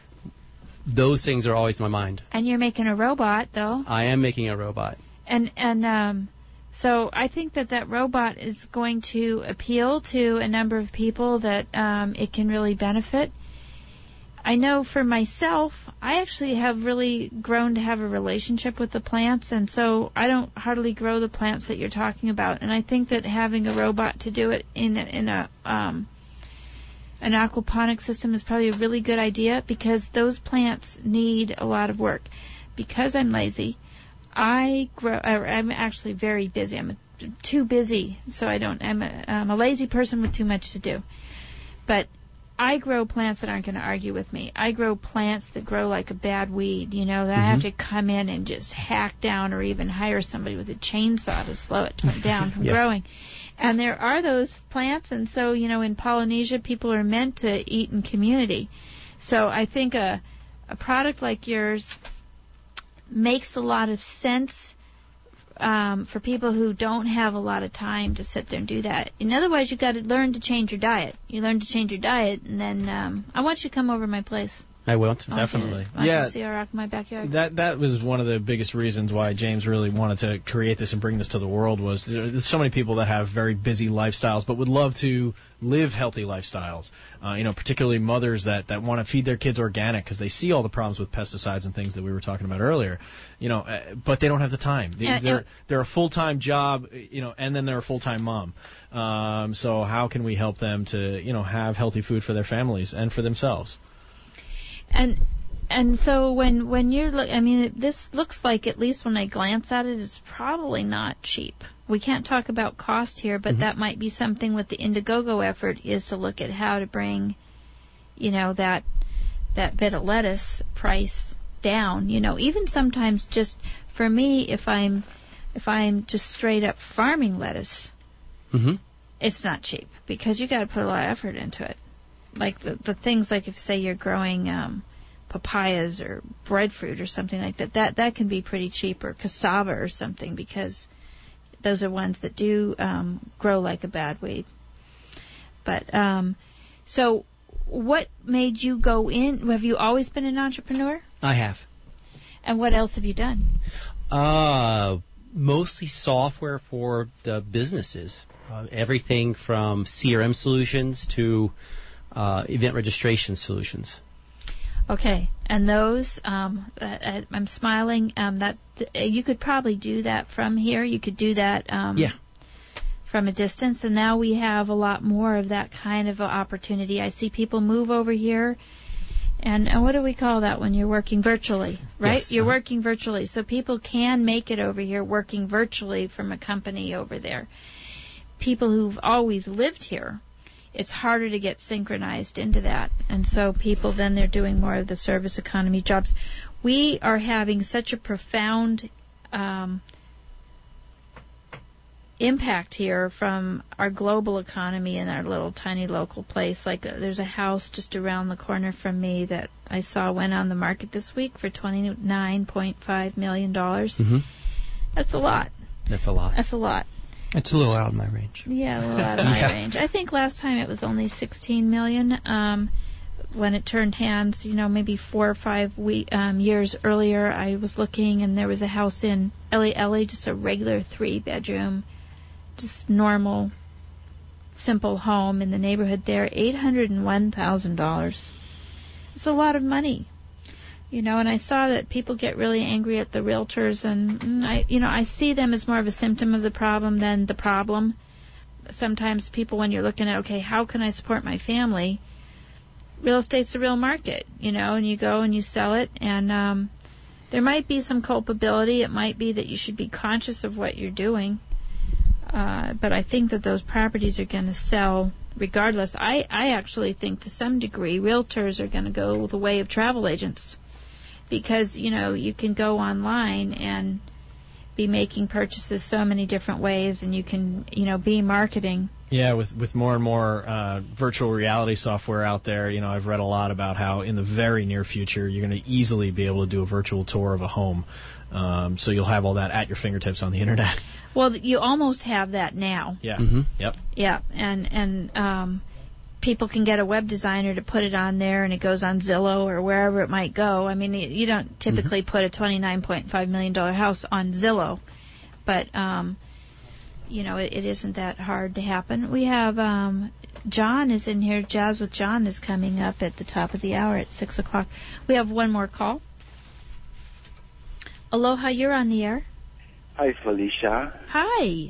those things are always in my mind. And you're making a robot, though. I am making a robot. And and um. So I think that that robot is going to appeal to a number of people that um, it can really benefit. I know for myself, I actually have really grown to have a relationship with the plants, and so I don't hardly grow the plants that you're talking about. And I think that having a robot to do it in a, in a um, an aquaponic system is probably a really good idea, because those plants need a lot of work. Because I'm lazy, I grow. I'm actually very busy. I'm too busy, so I don't. I'm a, I'm a lazy person with too much to do. But I grow plants that aren't going to argue with me. I grow plants that grow like a bad weed. You know, that mm-hmm. I have to come in and just hack down, or even hire somebody with a chainsaw to slow it down from yeah. growing. And there are those plants, and so you know, in Polynesia, people are meant to eat in community. So I think a a product like yours makes a lot of sense um, for people who don't have a lot of time to sit there and do that. And otherwise, you've got to learn to change your diet. You learn to change your diet, and then um, I want you to come over to my place. I will, definitely. I want yeah, you to see our rock in my backyard. That that was one of the biggest reasons why James really wanted to create this and bring this to the world. Was there's so many people that have very busy lifestyles, but would love to live healthy lifestyles. Uh, you know, particularly mothers that, that want to feed their kids organic because they see all the problems with pesticides and things that we were talking about earlier. You know, uh, but they don't have the time. They, Yeah, they're yeah. they're a full time job, you know, and then they're a full time mom. Um, so how can we help them to, you know, have healthy food for their families and for themselves? And and so when when you're look, I mean, it, this looks like, at least when I glance at it, it's probably not cheap. We can't talk about cost here, but Mm-hmm. that might be something with the Indiegogo effort, is to look at how to bring, you know, that that bit of lettuce price down. You know, even sometimes just for me, if I'm if I'm just straight up farming lettuce, Mm-hmm. it's not cheap, because you got to put a lot of effort into it. Like the the things, like if say you're growing um, papayas or breadfruit or something like that, that that can be pretty cheap, or cassava or something, because those are ones that do um, grow like a bad weed. But um, so, what made you go in? Have you always been an entrepreneur? I have. And what else have you done? Uh, mostly software for the businesses. Uh, everything from C R M solutions to uh, event registration solutions. Okay, and those, um, I, I'm smiling. Um, that you could probably do that from here. You could do that. Um, Yeah. From a distance, and now we have a lot more of that kind of a opportunity. I see people move over here, and, and what do we call that when you're working virtually, right? Yes, You're uh-huh. working virtually, so people can make it over here working virtually from a company over there. People who've always lived here, it's harder to get synchronized into that. And so people then they're doing more of the service economy jobs. We are having such a profound um, impact here from our global economy in our little tiny local place. Like uh, there's a house just around the corner from me that I saw went on the market this week for twenty-nine point five million dollars. Mm-hmm. That's a lot. That's a lot. That's a lot. It's a little out of my range. Yeah, a little out of my Yeah. range. I think last time it was only sixteen million dollars. Um, when it turned hands, you know, maybe four or five we- um, years earlier, I was looking and there was a house in Ellie Ellie, just a regular three-bedroom, just normal, simple home in the neighborhood there, eight hundred one thousand dollars. It's a lot of money. You know, and I saw that people get really angry at the realtors, and mm, I, you know, I see them as more of a symptom of the problem than the problem. Sometimes people, when you're looking at, okay, how can I support my family? Real estate's the real market, you know, and you go and you sell it, and um, there might be some culpability. It might be that you should be conscious of what you're doing. Uh, but I think that those properties are going to sell regardless. I, I actually think to some degree realtors are going to go the way of travel agents. Because, you know, you can go online and be making purchases so many different ways, and you can, you know, be marketing. Yeah, with with more and more uh, virtual reality software out there, you know, I've read a lot about how in the very near future you're going to easily be able to do a virtual tour of a home. Um, so you'll have all that at your fingertips on the internet. Well, you almost have that now. Yeah. Mm-hmm. Yep. Yeah, and and um, people can get a web designer to put it on there, and it goes on Zillow or wherever it might go. I mean, you don't typically mm-hmm. put a twenty-nine point five million dollars house on Zillow, but um, you know, it, it isn't that hard to happen. We have um, John is in here. Jazz with John is coming up at the top of the hour at six o'clock. We have one more call. Aloha, you're on the air. Hi, Felicia. Hi.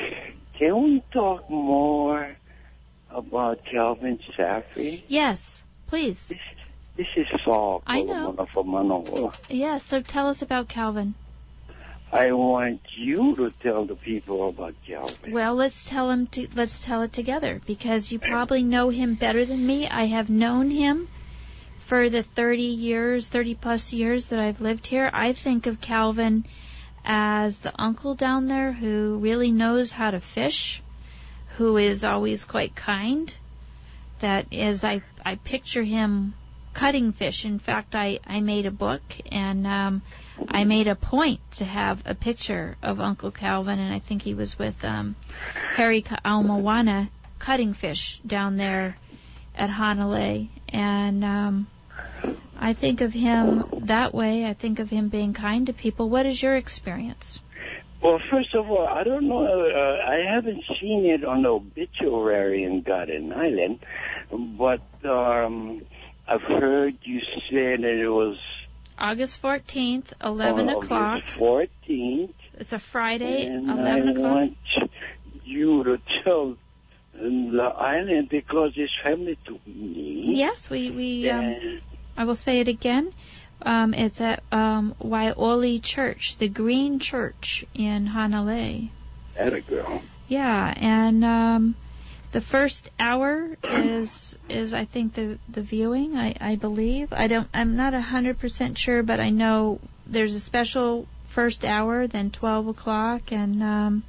Can we talk more about Calvin Saffrey? Yes, please. This, this is Saul. I know. From Manoa. Yes, so tell us about Calvin. I want you to tell the people about Calvin. Well, let's tell him. To, let's tell it together, because you probably know him better than me. I have known him for the thirty years, thirty plus years that I've lived here. I think of Calvin as the uncle down there who really knows how to fish, who is always quite kind. That is, I I picture him cutting fish. In fact, I, I made a book, and um, I made a point to have a picture of Uncle Calvin, and I think he was with um, Harry Ka'aumawana cutting fish down there at Hanalei. And um, I think of him that way. I think of him being kind to people. What is your experience? Well, first of all, I don't know. Uh, I haven't seen it on the obituary in Garden Island, but um, I've heard you say that it was August fourteenth, eleven o'clock. August fourteenth. It's a Friday, and eleven I o'clock. want you to tell the island because it's family to me. Yes, we we. Um, I will say it again. Um, it's at um, Waioli Church, the Green Church in Hanalei. Atta girl. Yeah, and um, the first hour is is I think the the viewing. I, I believe. I don't. I'm not a hundred percent sure, but I know there's a special first hour, then twelve o'clock, and um,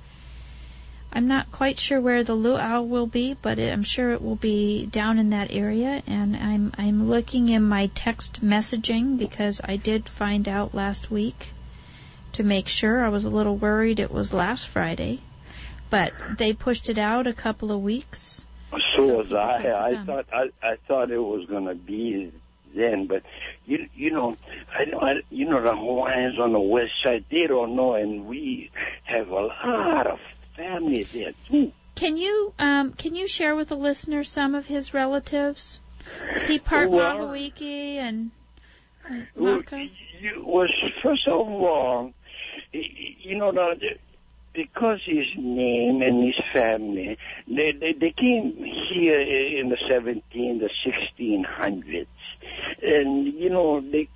I'm not quite sure where the luau will be, but it, I'm sure it will be down in that area. And I'm I'm looking in my text messaging because I did find out last week to make sure. I was a little worried it was last Friday, but they pushed it out a couple of weeks. So was I. I thought I, I thought it was going to be then, but you you know I, I you know the Hawaiians on the west side, they don't know, and we have a lot of family there too. Can you um can you share with the listener some of his relatives? Is he part well, Mawawiki and uh, well, Maka? you, was first of all, you know the, because his name and his family, they they, they came here in the seventeen, the sixteen hundreds, and you know they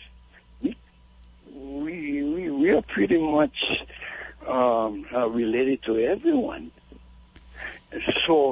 we we we are pretty much um, uh, related to everyone. So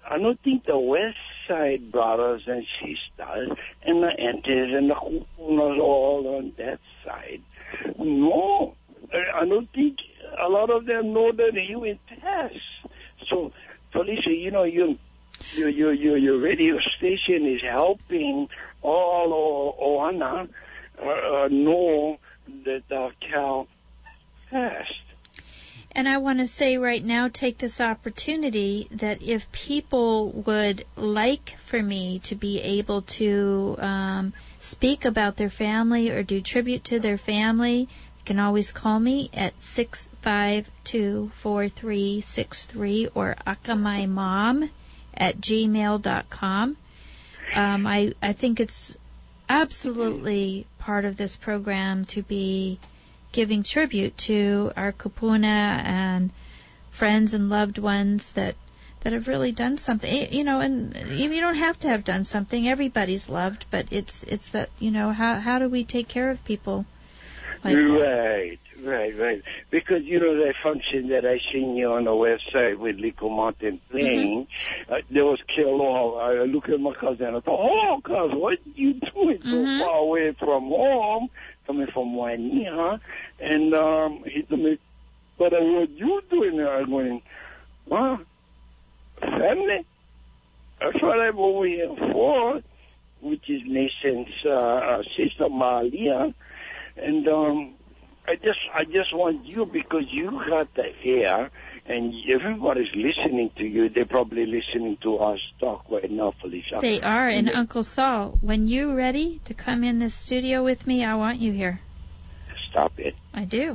I don't think the West Side brothers and sisters and the aunties and the kupunas all on that side. No, I don't think a lot of them know that he went past. So, Felicia, you know, you, your your your your radio station is helping all Ohana uh, uh, know that uh, Cal passed. And I want to say right now, take this opportunity that if people would like for me to be able to um, speak about their family or do tribute to their family, you can always call me at six five two, four three six three or akamaimom at gmail dot com. Um, I, I think it's absolutely part of this program to be giving tribute to our kupuna and friends and loved ones that that have really done something. You know, and you don't have to have done something. Everybody's loved, but it's it's that, you know, how how do we take care of people like Right, that? right, right. Because, you know, that function that I seen you on the website with Lico Mountain playing, mm-hmm. uh, there was killed off. I look at my cousin and I thought, oh, cuz, what you doing so mm-hmm. far away from home? Coming from Wainia, and um, he told me, but uh, what you doing there? I'm going, huh? Family? That's what I'm over here for, which is Nathan's uh, sister Malia, and um, I just, I just want you because you got the air, and everybody's listening to you. They're probably listening to us talk right now, Felicia. They are, and yeah. Uncle Saul, when you're ready to come in the studio with me, I want you here. Stop it. I do.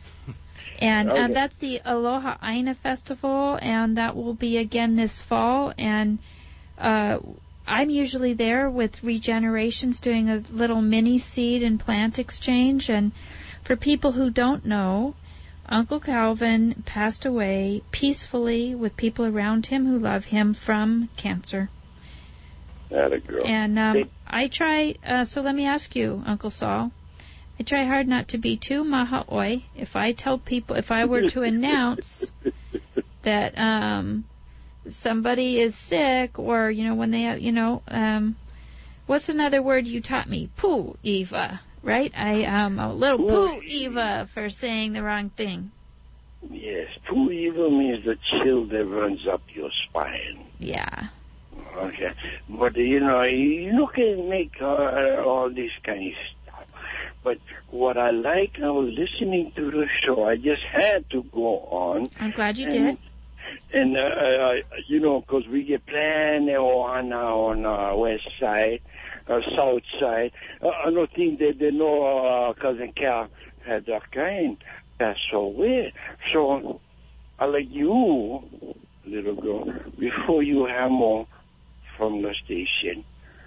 And okay. uh, that's the Aloha Aina Festival, and that will be again this fall. And uh, I'm usually there with Regenerations doing a little mini seed and plant exchange. And for people who don't know, Uncle Calvin passed away peacefully with people around him who love him from cancer. That a girl. And um, hey. I try, uh, so let me ask you, Uncle Saul, I try hard not to be too maha'oi. If I tell people, if I were to announce that um, somebody is sick or, you know, when they have, you know, um, what's another word you taught me? Poo, Eva. Right? I um a little poo Eva for saying the wrong thing. Yes, poo Eva means the chill that runs up your spine. Yeah. Okay, but you know you can make uh, all this kind of stuff. But what I like, I was listening to the show. I just had to go on. I'm glad you and, did. And uh, uh, you know, because we get plenty on on our west side. Uh, south side. Uh, I don't think that they know uh, Cousin Cal had that kind. That's so weird. So, I like you, little girl, before you hammer from the station,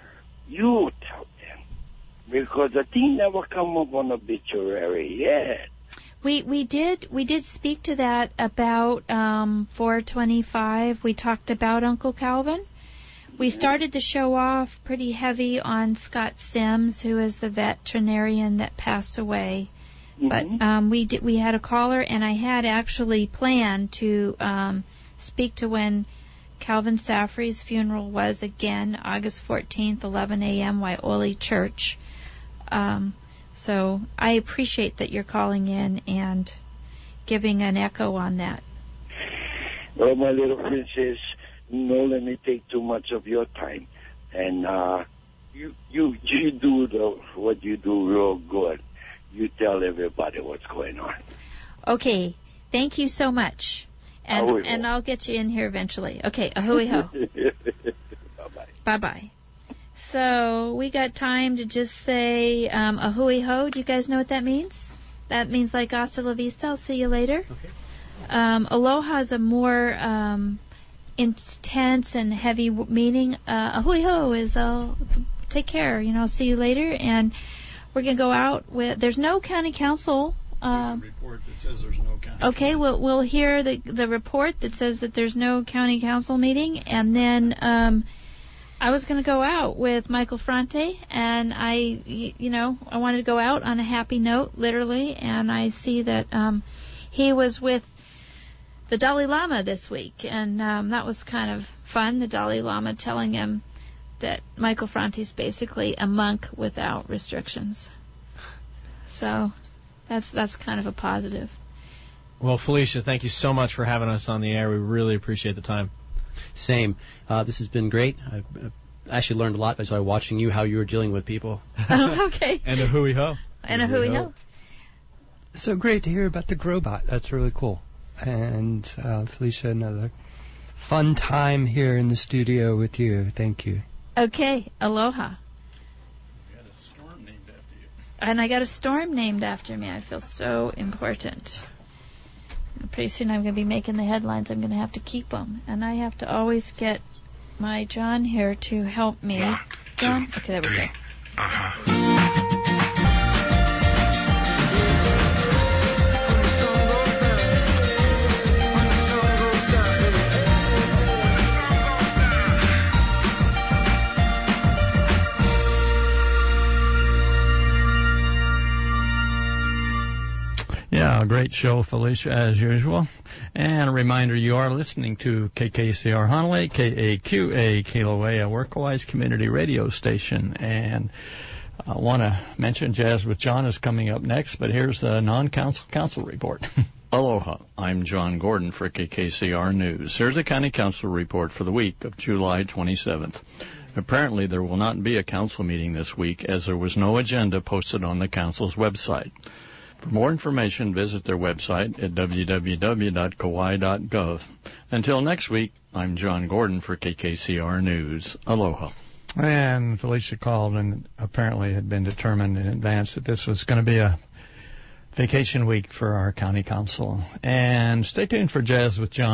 you tell them. Because the thing never come up on obituary yet. We we did we did speak to that about um, four twenty-five. We talked about Uncle Calvin. We started the show off pretty heavy on Scott Sims, who is the veterinarian that passed away. Mm-hmm. But um, we did, we had a caller, and I had actually planned to um, speak to when Calvin Saffrey's funeral was again, August fourteenth, eleven a.m., Waioli Church. Um, so I appreciate that you're calling in and giving an echo on that. Well, my little princess, no, let me take too much of your time, and uh, you you you do the what you do real good. You tell everybody what's going on. Okay, thank you so much, and Ahui and I'll get you in here eventually. Okay, ahui ho. Bye bye. Bye bye. So we got time to just say um, ahui ho. Do you guys know what that means? That means like hasta la vista. I'll see you later. Okay. Um, aloha is a more um, intense and heavy meaning. Uh, ahui ho is I'll take care, you know, I'll see you later. And we're going to go out with, there's no county council. Um, there's a report that says there's no county council. Okay, we'll, we'll hear the, the report that says that there's no county council meeting. And then um, I was going to go out with Michael Fronte, and I, you know, I wanted to go out on a happy note, literally. And I see that um, he was with the Dalai Lama this week, and um, that was kind of fun. The Dalai Lama telling him that Michael Franti's basically a monk without restrictions. So that's that's kind of a positive. Well, Felicia, thank you so much for having us on the air. We really appreciate the time. Same. Uh, this has been great. I uh, actually learned a lot by watching you, how you were dealing with people. Oh, okay. And a hooey ho. And a hooey ho. So great to hear about the Growbot. That's really cool. And uh, Felicia, another fun time here in the studio with you. Thank you. Okay. Aloha. And I got a storm named after me. I feel so important. Pretty soon I'm going to be making the headlines. I'm going to have to keep them. And I have to always get my John here to help me. One, John? two, Okay, there we three. go. Uh-huh. Yeah, a great show, Felicia, as usual. And a reminder, you are listening to K K C R Honolulu, K A Q A Kilauea, Workawise Community Radio Station. And I want to mention Jazz with John is coming up next, but here's the non-council council report. Aloha, I'm John Gordon for K K C R News. Here's the County Council report for the week of July twenty-seventh. Apparently there will not be a council meeting this week as there was no agenda posted on the council's website. For more information, visit their website at w w w dot kauai dot gov. Until next week, I'm John Gordon for K K C R News. Aloha. And Felicia called and apparently had been determined in advance that this was going to be a vacation week for our county council. And stay tuned for Jazz with John.